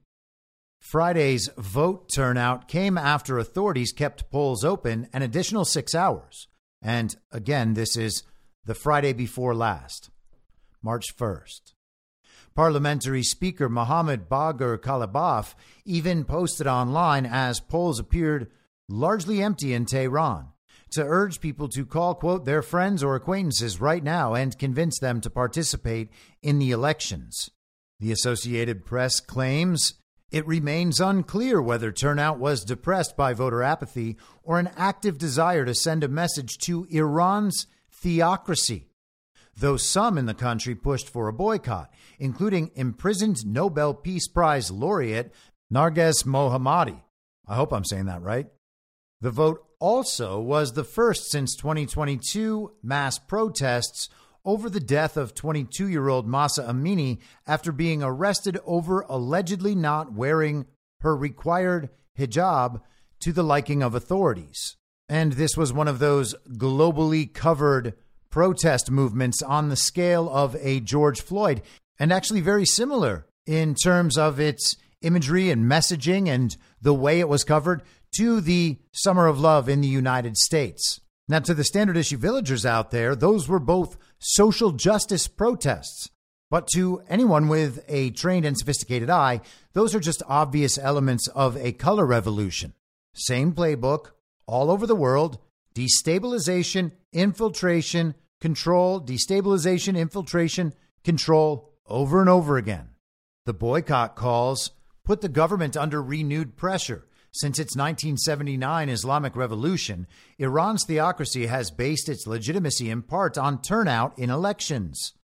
Friday's vote turnout came after authorities kept polls open an additional six hours. And again, this is the Friday before last, March first. Parliamentary Speaker Mohammad Bagher Khalibaf even posted online as polls appeared largely empty in Tehran to urge people to call, quote, their friends or acquaintances right now and convince them to participate in the elections. The Associated Press claims it remains unclear whether turnout was depressed by voter apathy or an active desire to send a message to Iran's theocracy, though some in the country pushed for a boycott, including imprisoned Nobel Peace Prize laureate Narges Mohammadi. I hope I'm saying that right. The vote also was the first since twenty twenty-two mass protests over the death of twenty-two-year-old Mahsa Amini after being arrested over allegedly not wearing her required hijab to the liking of authorities. And this was one of those globally covered protest movements on the scale of a George Floyd, and actually very similar in terms of its imagery and messaging and the way it was covered to the Summer of Love in the United States. Now, to the Standard Issue villagers out there, those were both social justice protests. But to anyone with a trained and sophisticated eye, those are just obvious elements of a color revolution. Same playbook all over the world: destabilization, infiltration, control, destabilization, infiltration, control, over and over again. The boycott calls put the government under renewed pressure. Since its nineteen seventy-nine Islamic Revolution, Iran's theocracy has based its legitimacy in part on turnout in elections.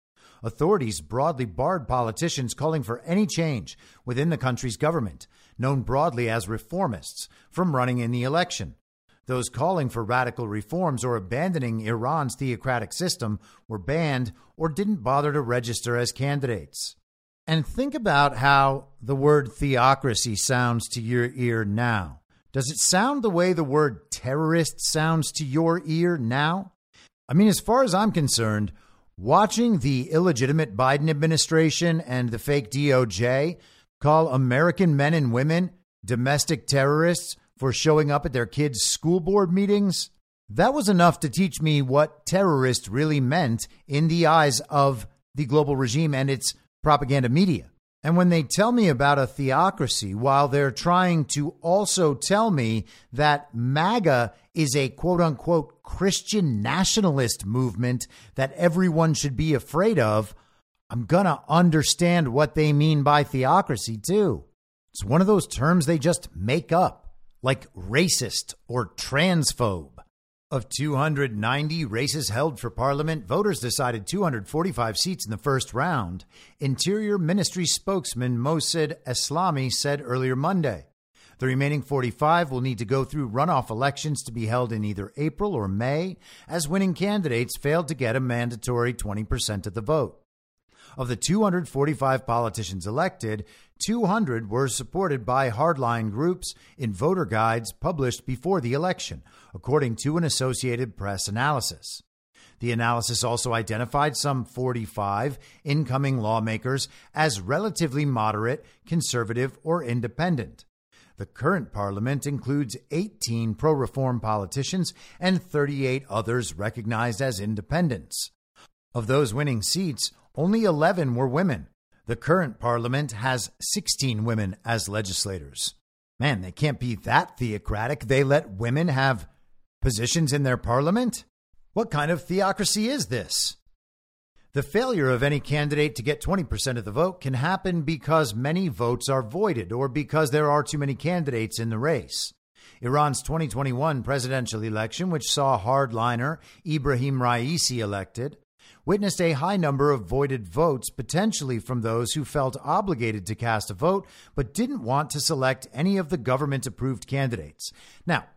authorities broadly barred politicians calling for any change within the country's government, known broadly as reformists, from running in the election. Those calling for radical reforms or abandoning Iran's theocratic system were banned or didn't bother to register as candidates. And think about how the word theocracy sounds to your ear now. Does it sound the way the word terrorist sounds to your ear now? I mean, as far as I'm concerned, watching the illegitimate Biden administration and the fake D O J call American men and women domestic terrorists for showing up at their kids' school board meetings, that was enough to teach me what terrorist really meant in the eyes of the global regime and its propaganda media. And when they tell me about a theocracy, while they're trying to also tell me that MAGA is a quote unquote Christian nationalist movement that everyone should be afraid of, I'm going to understand what they mean by theocracy too. It's one of those terms they just make up, like racist or transphobe. Of two hundred ninety races held for parliament, voters decided two hundred forty-five seats in the first round, Interior Ministry spokesman Mohsen Eslami said earlier Monday. The remaining forty-five will need to go through runoff elections to be held in either April or May, as winning candidates failed to get a mandatory twenty percent of the vote. Of the two hundred forty-five politicians elected, two hundred were supported by hardline groups in voter guides published before the election, according to an Associated Press analysis. The analysis also identified some forty-five incoming lawmakers as relatively moderate, conservative, or independent. The current parliament includes eighteen pro-reform politicians and thirty-eight others recognized as independents. Of those winning seats, only eleven were women. The current parliament has sixteen women as legislators. Man, they can't be that theocratic. They let women have positions in their parliament? What kind of theocracy is this? The failure of any candidate to get twenty percent of the vote can happen because many votes are voided or because there are too many candidates in the race. Iran's twenty twenty-one presidential election, which saw hardliner Ibrahim Raisi elected, witnessed a high number of voided votes, potentially from those who felt obligated to cast a vote but didn't want to select any of the government-approved candidates. Now,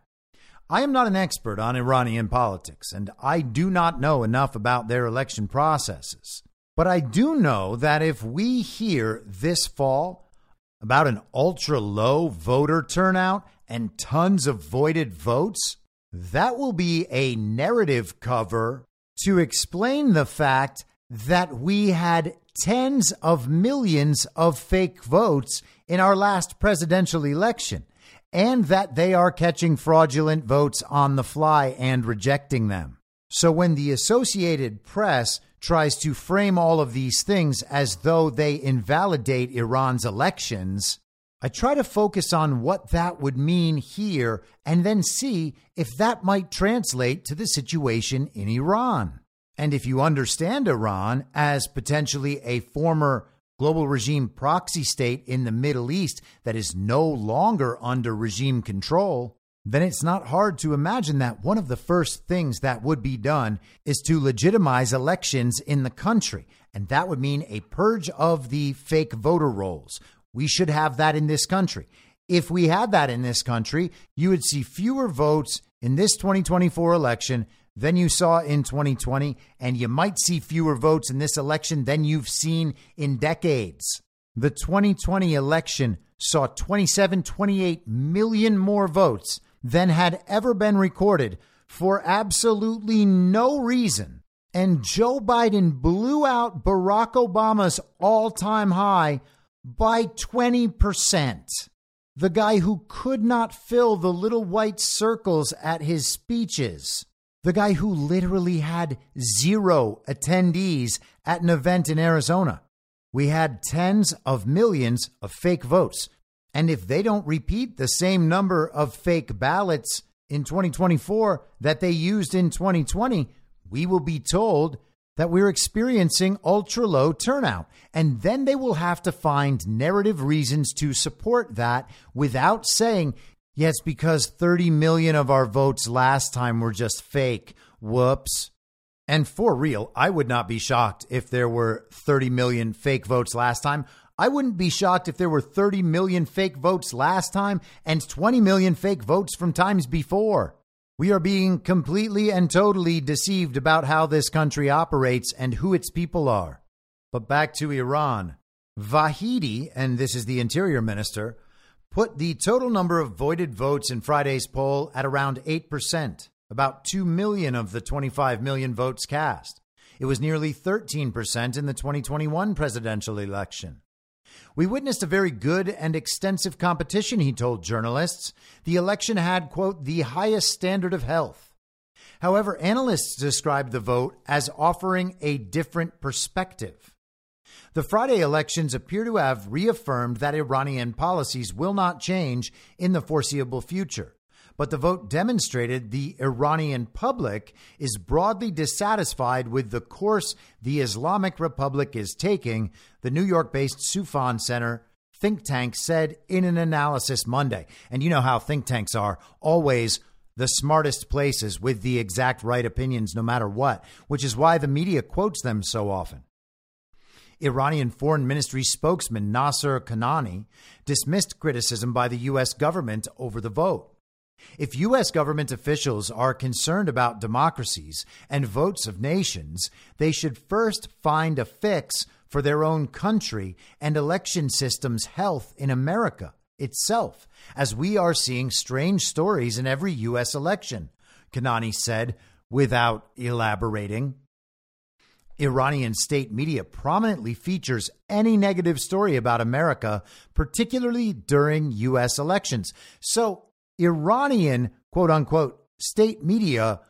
I am not an expert on Iranian politics, and I do not know enough about their election processes. But I do know that if we hear this fall about an ultra-low voter turnout and tons of voided votes, that will be a narrative cover to explain the fact that we had tens of millions of fake votes in our last presidential election, and that they are catching fraudulent votes on the fly and rejecting them. So when the Associated Press tries to frame all of these things as though they invalidate Iran's elections, I try to focus on what that would mean here and then see if that might translate to the situation in Iran. And if you understand Iran as potentially a former global regime proxy state in the Middle East that is no longer under regime control, then it's not hard to imagine that one of the first things that would be done is to legitimize elections in the country. And that would mean a purge of the fake voter rolls. We should have that in this country. If we had that in this country, you would see fewer votes in this twenty twenty-four election than you saw in twenty twenty, and you might see fewer votes in this election than you've seen in decades. The twenty twenty election saw twenty-seven, twenty-eight million more votes than had ever been recorded for absolutely no reason. And Joe Biden blew out Barack Obama's all-time high by twenty percent. The guy who could not fill the little white circles at his speeches. The guy who literally had zero attendees at an event in Arizona. We had tens of millions of fake votes. And if they don't repeat the same number of fake ballots in twenty twenty-four that they used in twenty twenty, we will be told that we're experiencing ultra low turnout. And then they will have to find narrative reasons to support that without saying, yes, because thirty million of our votes last time were just fake. Whoops. And for real, I would not be shocked if there were thirty million fake votes last time. I wouldn't be shocked if there were thirty million fake votes last time and twenty million fake votes from times before. We are being completely and totally deceived about how this country operates and who its people are. But back to Iran. Vahidi, and this is the interior minister, put the total number of voided votes in Friday's poll at around eight percent, about two million of the twenty-five million votes cast. It was nearly thirteen percent in the twenty twenty-one presidential election. We witnessed a very good and extensive competition, he told journalists. The election had, quote, the highest standard of health. However, analysts described the vote as offering a different perspective. The Friday elections appear to have reaffirmed that Iranian policies will not change in the foreseeable future. But the vote demonstrated the Iranian public is broadly dissatisfied with the course the Islamic Republic is taking, the New York-based Soufan Center think tank said in an analysis Monday. And you know how think tanks are, always the smartest places with the exact right opinions no matter what, which is why the media quotes them so often. Iranian Foreign Ministry spokesman Nasser Kanani dismissed criticism by the U S government over the vote. If U S government officials are concerned about democracies and votes of nations, they should first find a fix for their own country and election system's health in America itself, as we are seeing strange stories in every U S election, Kanani said without elaborating. Iranian state media prominently features any negative story about America, particularly during U S elections. So Iranian, quote unquote, state media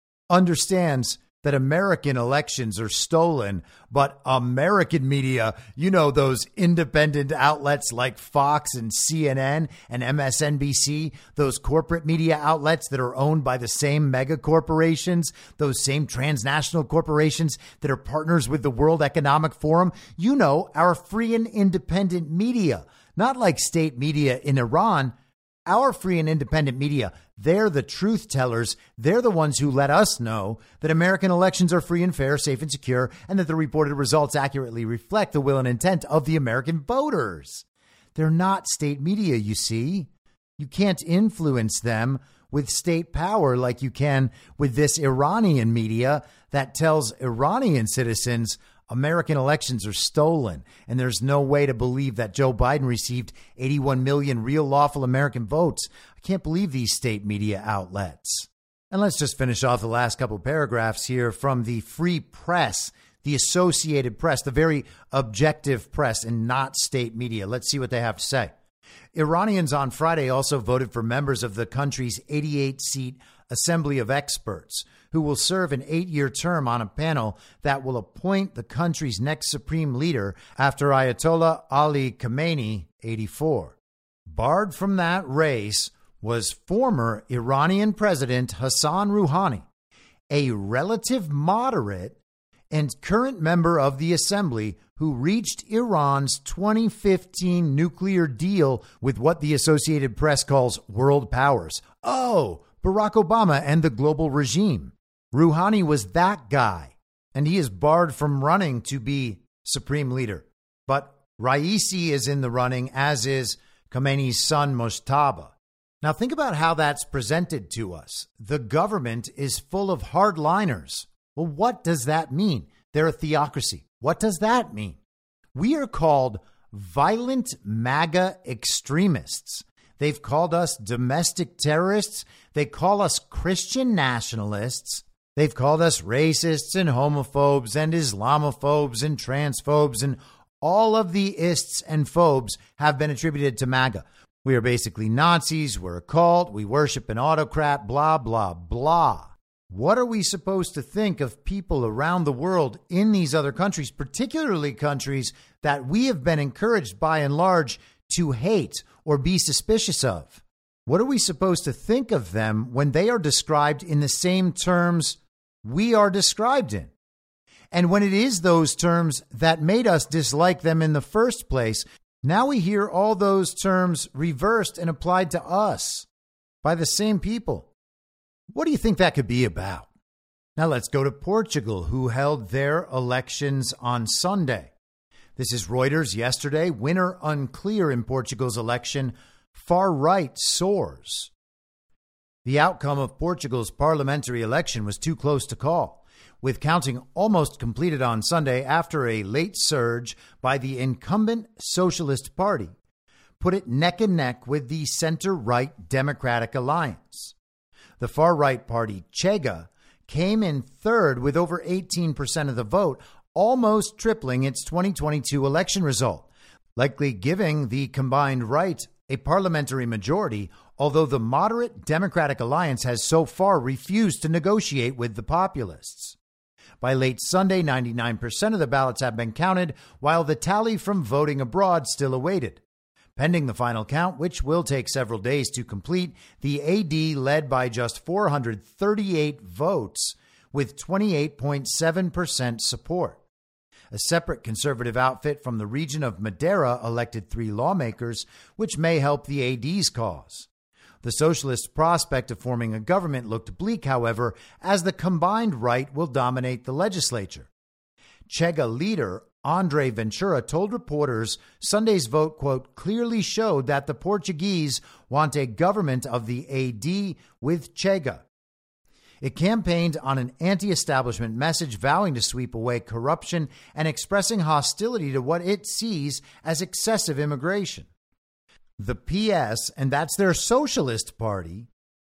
understands that American elections are stolen, but American media, you know, those independent outlets like Fox and C N N and M S N B C, those corporate media outlets that are owned by the same mega corporations, those same transnational corporations that are partners with the World Economic Forum, you know, our free and independent media, not like state media in Iran. Our free and independent media, they're the truth tellers. They're the ones who let us know that American elections are free and fair, safe and secure, and that the reported results accurately reflect the will and intent of the American voters. They're not state media, you see. You can't influence them with state power like you can with this Iranian media that tells Iranian citizens American elections are stolen, and there's no way to believe that Joe Biden received eighty-one million real lawful American votes. I can't believe these state media outlets. And let's just finish off the last couple paragraphs here from the Free Press, the Associated Press, the very objective press and not state media. Let's see what they have to say. Iranians on Friday also voted for members of the country's eighty-eight seat Assembly of Experts, who will serve an eight-year term on a panel that will appoint the country's next supreme leader after Ayatollah Ali Khamenei, eighty-four. Barred from that race was former Iranian President Hassan Rouhani, a relative moderate and current member of the assembly who reached Iran's twenty fifteen nuclear deal with what the Associated Press calls world powers. Oh, Barack Obama and the global regime. Rouhani was that guy, and he is barred from running to be supreme leader. But Raisi is in the running, as is Khamenei's son, Mojtaba. Now think about how that's presented to us. The government is full of hardliners. Well, what does that mean? They're a theocracy. What does that mean? We are called violent MAGA extremists. They've called us domestic terrorists. They call us Christian nationalists. They've called us racists and homophobes and Islamophobes and transphobes, and all of the ists and phobes have been attributed to MAGA. We are basically Nazis. We're a cult. We worship an autocrat, blah, blah, blah. What are we supposed to think of people around the world in these other countries, particularly countries that we have been encouraged by and large to hate or be suspicious of? What are we supposed to think of them when they are described in the same terms we are described in? And when it is those terms that made us dislike them in the first place, now we hear all those terms reversed and applied to us by the same people. What do you think that could be about? Now let's go to Portugal, who held their elections on Sunday. This is Reuters yesterday. Winner unclear in Portugal's election. Far right soars. The outcome of Portugal's parliamentary election was too close to call, with counting almost completed on Sunday after a late surge by the incumbent Socialist Party put it neck and neck with the center-right Democratic Alliance. The far-right party, Chega, came in third with over eighteen percent of the vote, almost tripling its twenty twenty-two election result, likely giving the combined right a parliamentary majority, although the moderate Democratic Alliance has so far refused to negotiate with the populists. By late Sunday, ninety-nine percent of the ballots have been counted, while the tally from voting abroad still awaited. Pending the final count, which will take several days to complete, the A D led by just four hundred thirty-eight votes with twenty-eight point seven percent support. A separate conservative outfit from the region of Madeira elected three lawmakers, which may help the A D's cause. The socialist prospect of forming a government looked bleak, however, as the combined right will dominate the legislature. Chega leader André Ventura told reporters Sunday's vote, quote, clearly showed that the Portuguese want a government of the A D with Chega. It campaigned on an anti-establishment message vowing to sweep away corruption and expressing hostility to what it sees as excessive immigration. The P S, and that's their Socialist Party,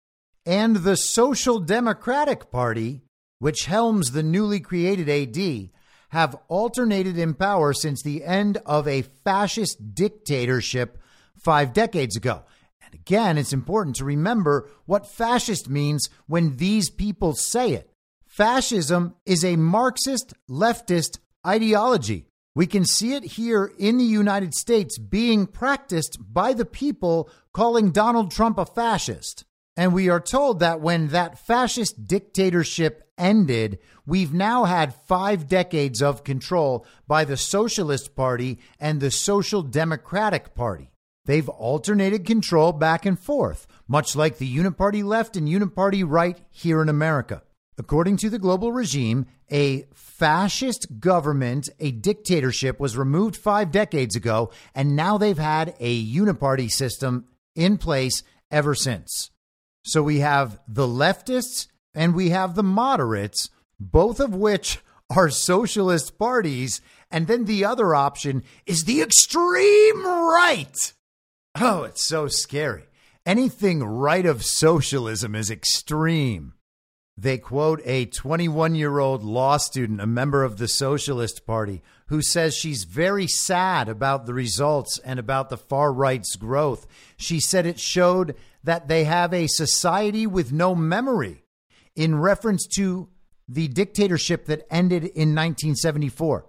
and the Social Democratic Party, which helms the newly created A D, have alternated in power since the end of a fascist dictatorship five decades ago. And again, it's important to remember what fascist means when these people say it. Fascism is a Marxist leftist ideology. We can see it here in the United States being practiced by the people calling Donald Trump a fascist. And we are told that when that fascist dictatorship ended, we've now had five decades of control by the Socialist Party and the Social Democratic Party. They've alternated control back and forth, much like the uniparty left and uniparty right here in America. According to the global regime, a fascist government, a dictatorship, was removed five decades ago, and now they've had a uniparty system in place ever since. So we have the leftists and we have the moderates, both of which are socialist parties. And then the other option is the extreme right. Oh, it's so scary. Anything right of socialism is extreme. They quote a twenty-one-year-old law student, a member of the Socialist Party, who says she's very sad about the results and about the far right's growth. She said it showed that they have a society with no memory, in reference to the dictatorship that ended in nineteen seventy-four.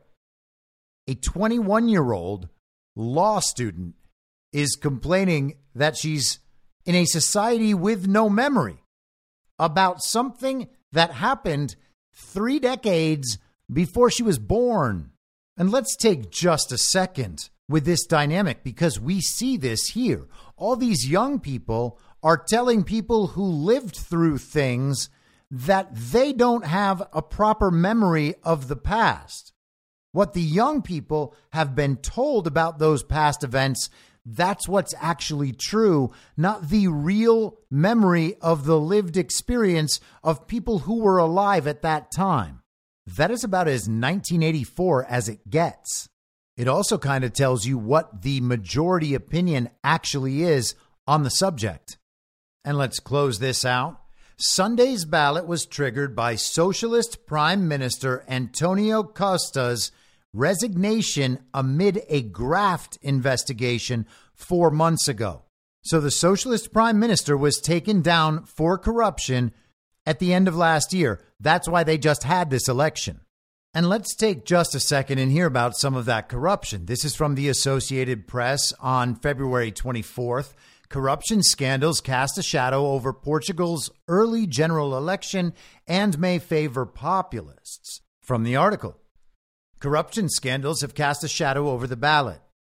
A twenty-one-year-old law student is complaining that she's in a society with no memory about something that happened three decades before she was born. And let's take just a second with this dynamic, because we see this here. All these young people are telling people who lived through things that they don't have a proper memory of the past. What the young people have been told about those past events, that's what's actually true, not the real memory of the lived experience of people who were alive at that time. That is about as nineteen eighty-four as it gets. It also kind of tells you what the majority opinion actually is on the subject. And let's close this out. Sunday's ballot was triggered by Socialist Prime Minister Antonio Costa's resignation amid a graft investigation four months ago. So the Socialist Prime Minister was taken down for corruption at the end of last year. That's why they just had this election. And let's take just a second and hear about some of that corruption. This is from the Associated Press on February twenty-fourth. Corruption scandals cast a shadow over Portugal's early general election and may favor populists. From the article, corruption scandals have cast a shadow over the ballot.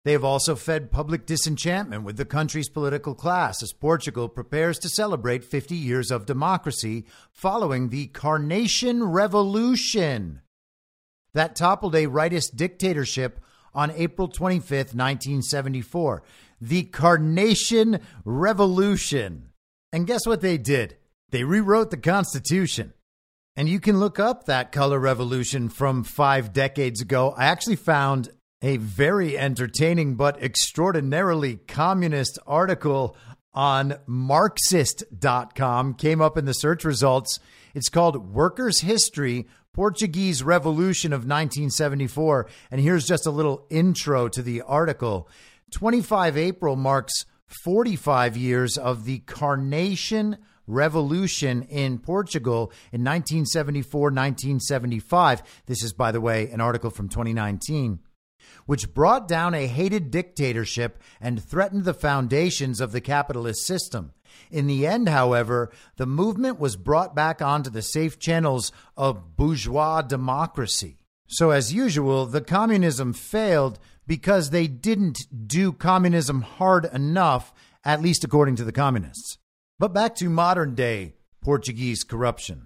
They have also fed public disenchantment with the country's political class as Portugal prepares to celebrate fifty years of democracy following the Carnation Revolution that toppled a rightist dictatorship on April twenty-fifth, nineteen seventy-four. The Carnation Revolution. And guess what they did? They rewrote the Constitution. And you can look up that color revolution from five decades ago. I actually found a very entertaining but extraordinarily communist article on Marxist dot com. Came up in the search results. It's called Workers' History, Portuguese Revolution of nineteen seventy-four. And here's just a little intro to the article. twenty-five April marks forty-five years of the Carnation Revolution in Portugal in nineteen seventy-four nineteen seventy-five. This is, by the way, an article from twenty nineteen, which brought down a hated dictatorship and threatened the foundations of the capitalist system. In the end, however, the movement was brought back onto the safe channels of bourgeois democracy. So, as usual, the communism failed because they didn't do communism hard enough, at least according to the communists. But back to modern day Portuguese corruption.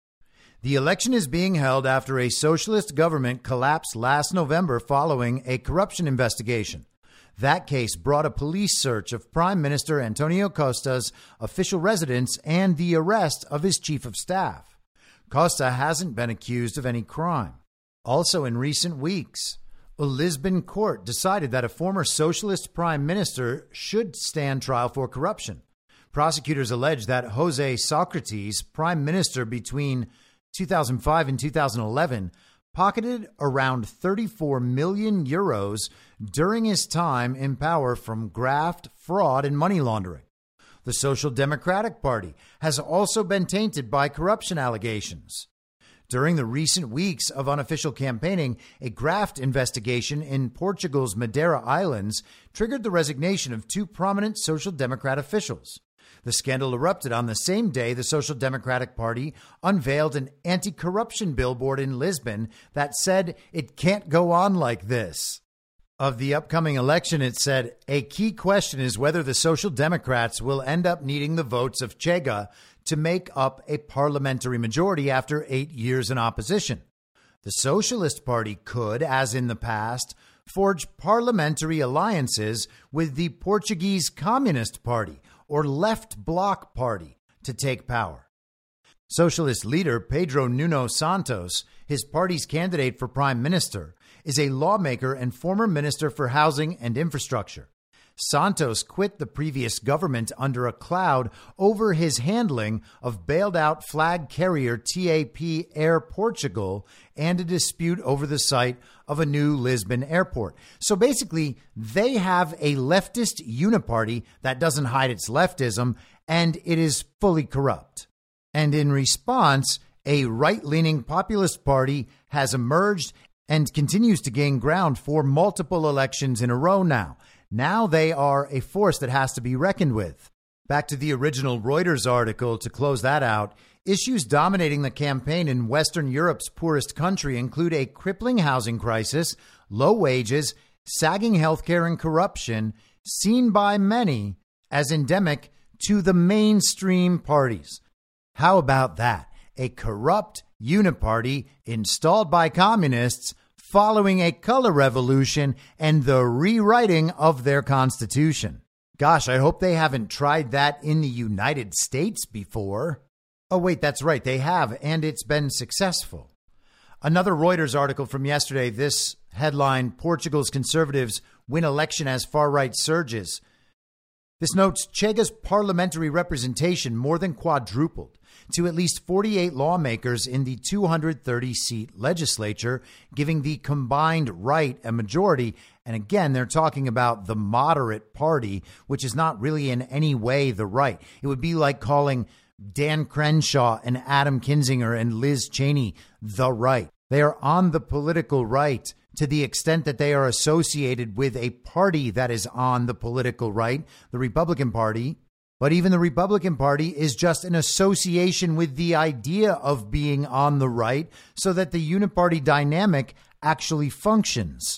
The election is being held after a socialist government collapsed last November following a corruption investigation. That case brought a police search of Prime Minister Antonio Costa's official residence and the arrest of his chief of staff. Costa hasn't been accused of any crime. Also in recent weeks, a Lisbon court decided that a former socialist prime minister should stand trial for corruption. Prosecutors allege that Jose Socrates, prime minister between two thousand five and two thousand eleven, pocketed around thirty-four million euros during his time in power from graft, fraud, and money laundering. The Social Democratic Party has also been tainted by corruption allegations. During the recent weeks of unofficial campaigning, a graft investigation in Portugal's Madeira Islands triggered the resignation of two prominent Social Democrat officials. The scandal erupted on the same day the Social Democratic Party unveiled an anti-corruption billboard in Lisbon that said it can't go on like this. Of the upcoming election, it said, a key question is whether the Social Democrats will end up needing the votes of Chega to make up a parliamentary majority after eight years in opposition. The Socialist Party could, as in the past, forge parliamentary alliances with the Portuguese Communist Party or Left Bloc Party to take power. Socialist leader Pedro Nuno Santos, his party's candidate for prime minister, is a lawmaker and former minister for housing and infrastructure. Santos quit the previous government under a cloud over his handling of bailed-out flag carrier T A P Air Portugal and a dispute over the site of a new Lisbon airport. So basically, they have a leftist uniparty that doesn't hide its leftism, and it is fully corrupt. And in response, a right-leaning populist party has emerged and continues to gain ground for multiple elections in a row now. Now they are a force that has to be reckoned with. Back to the original Reuters article to close that out. Issues dominating the campaign in Western Europe's poorest country include a crippling housing crisis, low wages, sagging healthcare, and corruption, seen by many as endemic to the mainstream parties. How about that? A corrupt uniparty installed by communists following a color revolution and the rewriting of their constitution. Gosh, I hope they haven't tried that in the United States before. Oh, wait, that's right. They have, and it's been successful. Another Reuters article from yesterday, this headline, Portugal's conservatives win election as far-right surges. This notes Chega's parliamentary representation more than quadrupled to at least forty-eight lawmakers in the two hundred thirty seat legislature, giving the combined right a majority. And again, they're talking about the moderate party, which is not really in any way the right. It would be like calling Dan Crenshaw and Adam Kinzinger and Liz Cheney the right. They are on the political right to the extent that they are associated with a party that is on the political right, the Republican Party. But even the Republican Party is just an association with the idea of being on the right so that the uniparty dynamic actually functions.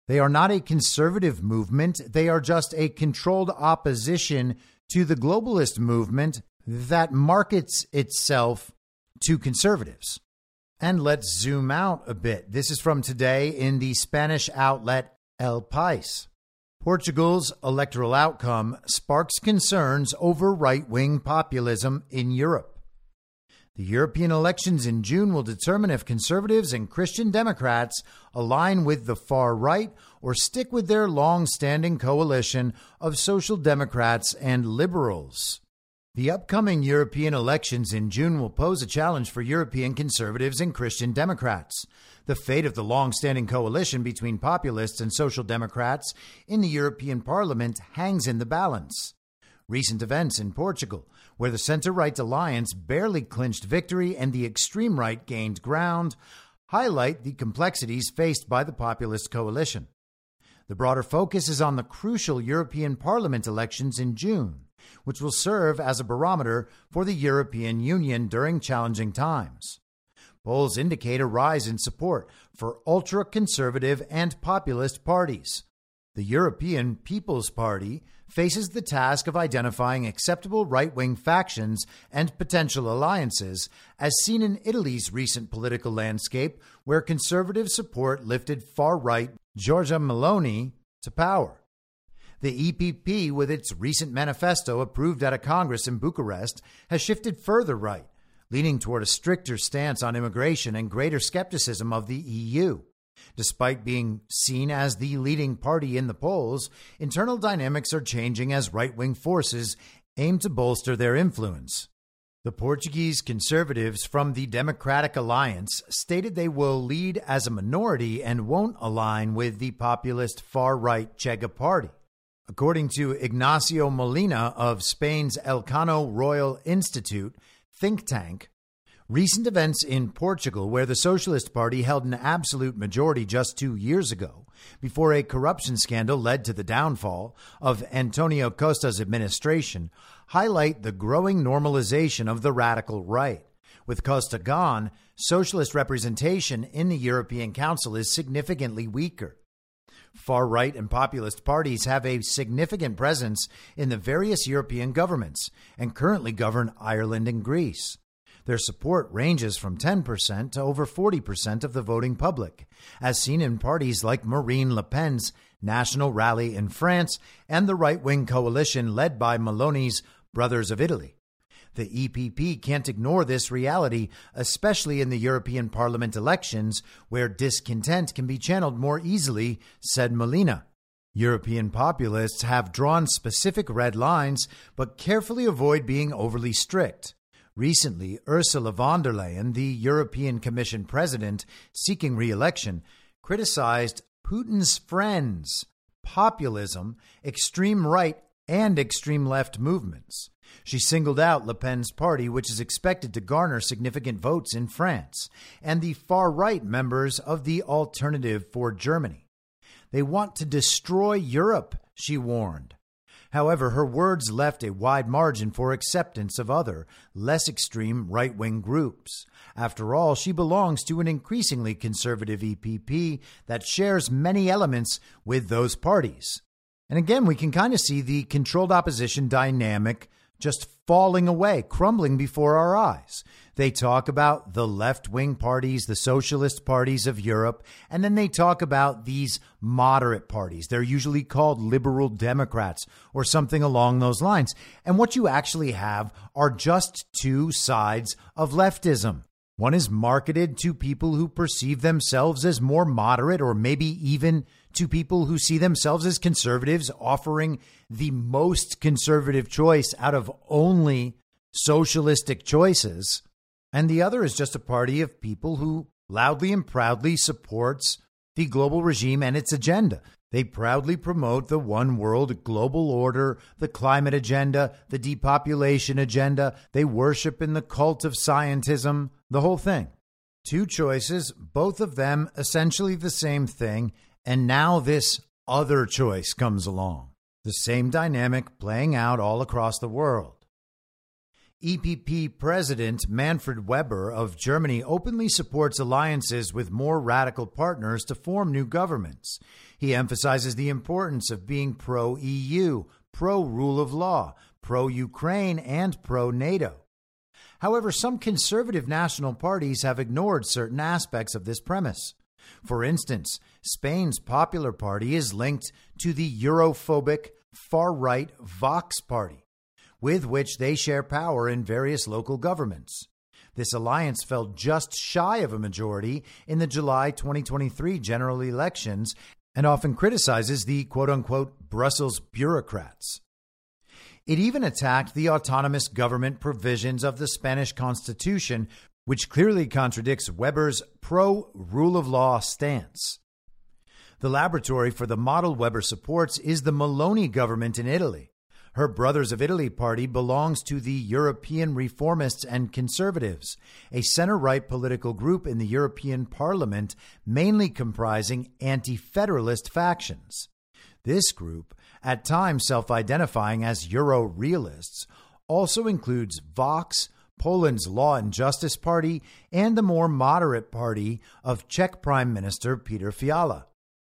They are not a conservative movement. They are just a controlled opposition to the globalist movement that markets itself to conservatives. And let's zoom out a bit. This is from today in the Spanish outlet El País. Portugal's electoral outcome sparks concerns over right-wing populism in Europe. The European elections in June will determine if conservatives and Christian Democrats align with the far right or stick with their long-standing coalition of social democrats and liberals. The upcoming European elections in June will pose a challenge for European conservatives and Christian Democrats. The fate of the long-standing coalition between populists and social democrats in the European Parliament hangs in the balance. Recent events in Portugal, where the center-right alliance barely clinched victory and the extreme right gained ground, highlight the complexities faced by the populist coalition. The broader focus is on the crucial European Parliament elections in June, which will serve as a barometer for the European Union during challenging times. Polls indicate a rise in support for ultra-conservative and populist parties. The European People's Party faces the task of identifying acceptable right-wing factions and potential alliances, as seen in Italy's recent political landscape, where conservative support lifted far-right Giorgia Meloni to power. The E P P, with its recent manifesto approved at a Congress in Bucharest, has shifted further right, leaning toward a stricter stance on immigration and greater skepticism of the E U. Despite being seen as the leading party in the polls, internal dynamics are changing as right-wing forces aim to bolster their influence. The Portuguese conservatives from the Democratic Alliance stated they will lead as a minority and won't align with the populist far-right Chega party. According to Ignacio Molina of Spain's Elcano Royal Institute think tank, recent events in Portugal, where the Socialist Party held an absolute majority just two years ago, before a corruption scandal led to the downfall of Antonio Costa's administration, highlight the growing normalization of the radical right. With Costa gone, socialist representation in the European Council is significantly weaker. Far-right and populist parties have a significant presence in the various European governments and currently govern Ireland and Greece. Their support ranges from ten percent to over forty percent of the voting public, as seen in parties like Marine Le Pen's National Rally in France and the right-wing coalition led by Meloni's Brothers of Italy. The E P P can't ignore this reality, especially in the European Parliament elections, where discontent can be channeled more easily, said Molina. European populists have drawn specific red lines, but carefully avoid being overly strict. Recently, Ursula von der Leyen, the European Commission president seeking re-election, criticized Putin's friends, populism, extreme right, and extreme left movements. She singled out Le Pen's party, which is expected to garner significant votes in France, and the far-right members of the Alternative for Germany. They want to destroy Europe, she warned. However, her words left a wide margin for acceptance of other, less extreme right-wing groups. After all, she belongs to an increasingly conservative E P P that shares many elements with those parties. And again, we can kind of see the controlled opposition dynamic just falling away, crumbling before our eyes. They talk about the left-wing parties, the socialist parties of Europe, and then they talk about these moderate parties. They're usually called liberal Democrats or something along those lines. And what you actually have are just two sides of leftism. One is marketed to people who perceive themselves as more moderate, or maybe even to people who see themselves as conservatives, offering the most conservative choice out of only socialistic choices. And the other is just a party of people who loudly and proudly supports the global regime and its agenda. They proudly promote the one world global order, the climate agenda, the depopulation agenda. They worship in the cult of scientism, the whole thing. Two choices, both of them essentially the same thing. And now this other choice comes along. The same dynamic playing out all across the world. E P P President Manfred Weber of Germany openly supports alliances with more radical partners to form new governments. He emphasizes the importance of being pro-E U, pro-rule of law, pro-Ukraine, and pro-NATO. However, some conservative national parties have ignored certain aspects of this premise. For instance, Spain's Popular Party is linked to the Europhobic far-right Vox Party, with which they share power in various local governments. This alliance fell just shy of a majority in the July twenty twenty-three general elections and often criticizes the quote-unquote Brussels bureaucrats. It even attacked the autonomous government provisions of the Spanish Constitution, which clearly contradicts Weber's pro-rule of law stance. The laboratory for the model Weber supports is the Meloni government in Italy. Her Brothers of Italy party belongs to the European Reformists and Conservatives, a center-right political group in the European Parliament mainly comprising anti-federalist factions. This group, at times self-identifying as Euro-realists, also includes Vox, Poland's Law and Justice Party, and the more moderate party of Czech Prime Minister Peter Fiala.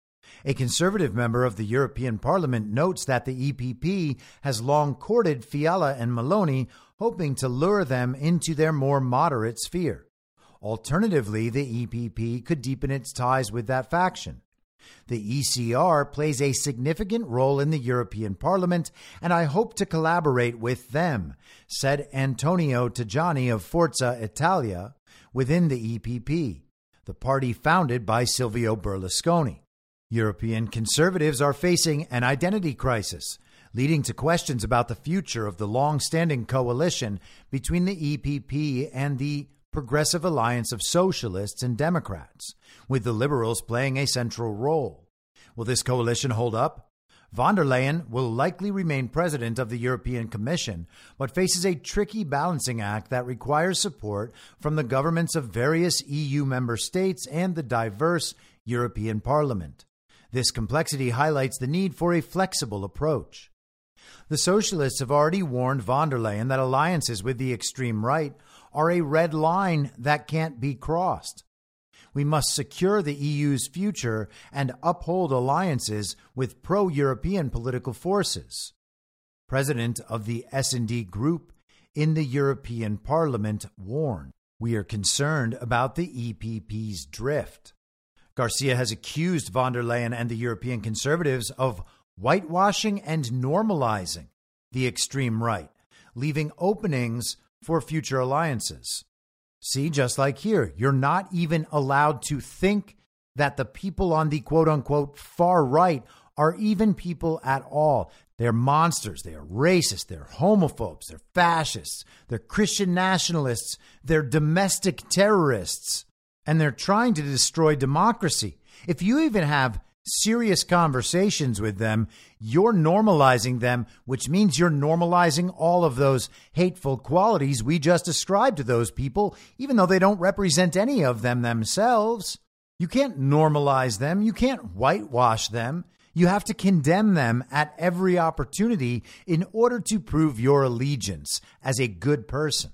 A conservative member of the European Parliament notes that the E P P has long courted Fiala and Meloni, hoping to lure them into their more moderate sphere. Alternatively, the E P P could deepen its ties with that faction. The E C R plays a significant role in the European Parliament, and I hope to collaborate with them, said Antonio Tajani of Forza Italia within the E P P, the party founded by Silvio Berlusconi. European conservatives are facing an identity crisis, leading to questions about the future of the long-standing coalition between the E P P and the Progressive Alliance of Socialists and Democrats, with the Liberals playing a central role. Will this coalition hold up? Von der Leyen will likely remain president of the European Commission, but faces a tricky balancing act that requires support from the governments of various E U member states and the diverse European Parliament. This complexity highlights the need for a flexible approach. The socialists have already warned von der Leyen that alliances with the extreme right are a red line that can't be crossed. We must secure the E U's future and uphold alliances with pro-European political forces. President of the S and D Group in the European Parliament warned, "We are concerned about the E P P's drift." Garcia has accused von der Leyen and the European conservatives of whitewashing and normalizing the extreme right, leaving openings for future alliances. See, just like here, you're not even allowed to think that the people on the quote-unquote far right are even people at all. They're monsters. They are racist. They're homophobes. They're fascists. They're Christian nationalists. They're domestic terrorists. And they're trying to destroy democracy. If you even have serious conversations with them, you're normalizing them, which means you're normalizing all of those hateful qualities we just ascribed to those people, even though they don't represent any of them themselves. You can't normalize them. You can't whitewash them. You have to condemn them at every opportunity in order to prove your allegiance as a good person.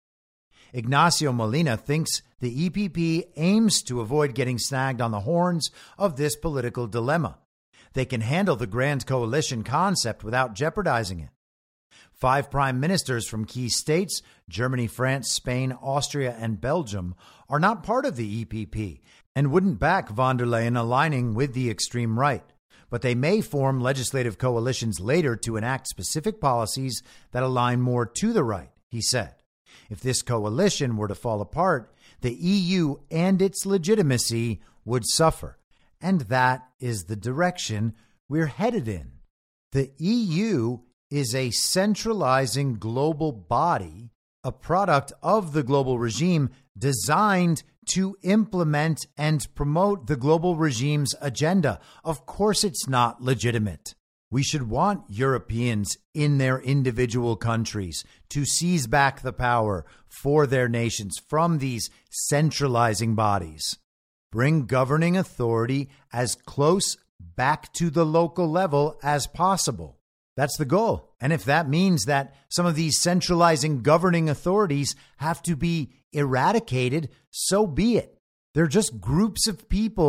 Ignacio Molina thinks the E P P aims to avoid getting snagged on the horns of this political dilemma. They can handle the grand coalition concept without jeopardizing it. Five prime ministers from key states, Germany, France, Spain, Austria, and Belgium, are not part of the E P P and wouldn't back von der Leyen aligning with the extreme right. But they may form legislative coalitions later to enact specific policies that align more to the right, he said. If this coalition were to fall apart, the E U and its legitimacy would suffer. And that is the direction we're headed in. The E U is a centralizing global body, a product of the global regime designed to implement and promote the global regime's agenda. Of course, it's not legitimate. We should want Europeans in their individual countries to seize back the power for their nations from these centralizing bodies. Bring governing authority as close back to the local level as possible. That's the goal. And if that means that some of these centralizing governing authorities have to be eradicated, so be it. They're just groups of people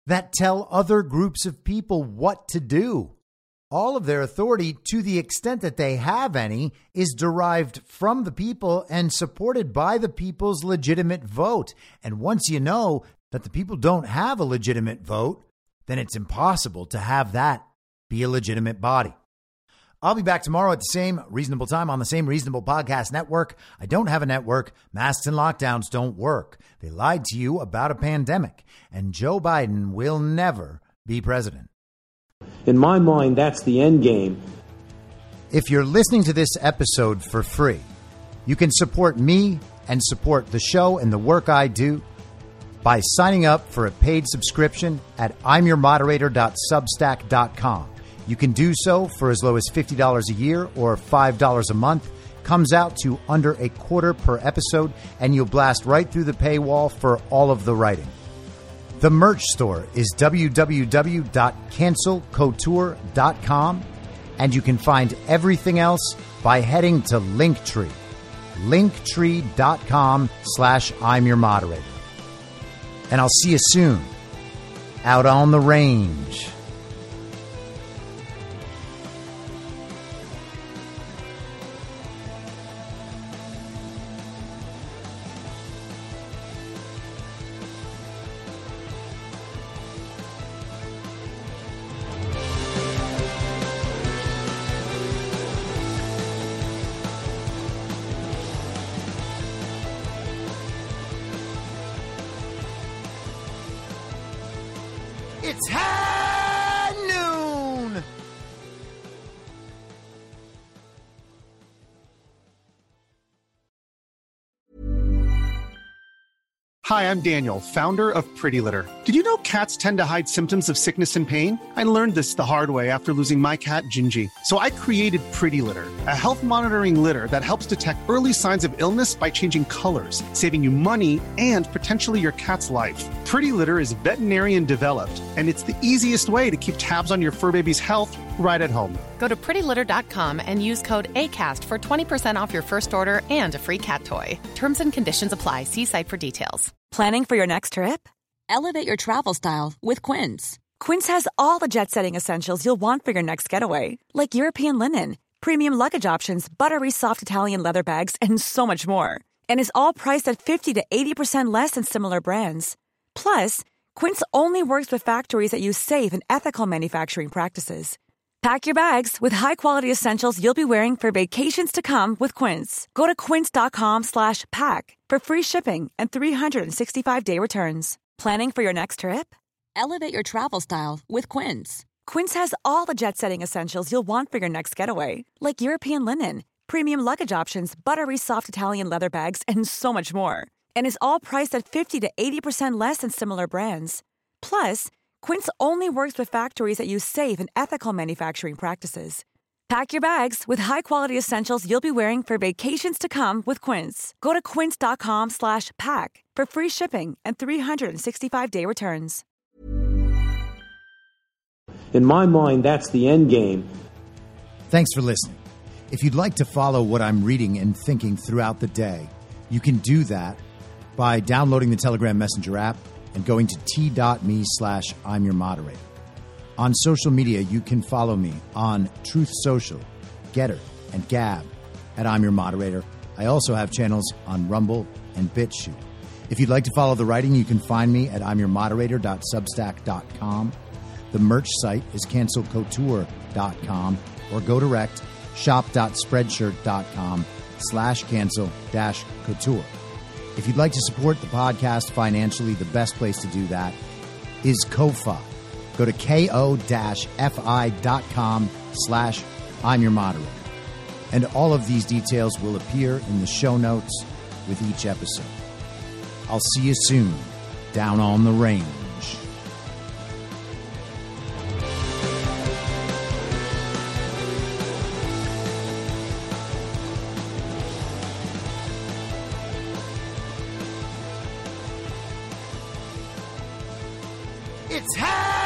that tell other groups of people what to do. All of their authority, to the extent that they have any, is derived from the people and supported by the people's legitimate vote. And once you know that the people don't have a legitimate vote, then it's impossible to have that be a legitimate body. I'll be back tomorrow at the same reasonable time on the same reasonable podcast network. I don't have a network. Masks and lockdowns don't work. They lied to you about a pandemic, and Joe Biden will never be president. In my mind, that's the end game. If you're listening to this episode for free, you can support me and support the show and the work I do by signing up for a paid subscription at I'm your moderator dot substack dot com. You can do so for as low as fifty dollars a year or five dollars a month. Comes out to under a quarter per episode, and you'll blast right through the paywall for all of the writing. The merch store is w w w dot cancel couture dot com, and you can find everything else by heading to Linktree, linktree.com slash I'm your moderator. And I'll see you soon out on the range. It's high noon. Hi, I'm Daniel, founder of Pretty Litter. Did you know cats tend to hide symptoms of sickness and pain? I learned this the hard way after losing my cat, Gingy. So I created Pretty Litter, a health monitoring litter that helps detect early signs of illness by changing colors, saving you money and potentially your cat's life. Pretty Litter is veterinarian developed, and it's the easiest way to keep tabs on your fur baby's health right at home. Go to pretty litter dot com and use code ACAST for twenty percent off your first order and a free cat toy. Terms and conditions apply. See site for details. Planning for your next trip? Elevate your travel style with Quince. Quince has all the jet-setting essentials you'll want for your next getaway, like European linen, premium luggage options, buttery soft Italian leather bags, and so much more. And is all priced at fifty to eighty percent less than similar brands. Plus, Quince only works with factories that use safe and ethical manufacturing practices. Pack your bags with high-quality essentials you'll be wearing for vacations to come with Quince. Go to quince.com slash pack for free shipping and three sixty-five day returns. Planning for your next trip? Elevate your travel style with Quince. Quince has all the jet-setting essentials you'll want for your next getaway, like European linen, premium luggage options, buttery soft Italian leather bags, and so much more. And is all priced at fifty to eighty percent less than similar brands. Plus, Quince only works with factories that use safe and ethical manufacturing practices. Pack your bags with high-quality essentials you'll be wearing for vacations to come with Quince. Go to quince.com slash pack for free shipping and three sixty-five day returns. In my mind, that's the end game. Thanks for listening. If you'd like to follow what I'm reading and thinking throughout the day, you can do that by downloading the Telegram Messenger app and going to t.me slash I'm your moderator. On social media, you can follow me on Truth Social, Getter, and Gab at I'm your moderator. I also have channels on Rumble and BitChute. If you'd like to follow the writing, you can find me at I'm your moderator dot substack dot com. The merch site is cancel couture dot com, or go direct shop.spreadshirt.com slash cancel dash couture. If you'd like to support the podcast financially, the best place to do that is Ko-Fi. Go to ko-fi.com slash I'm your moderator. And all of these details will appear in the show notes with each episode. I'll see you soon down on the range. It's high!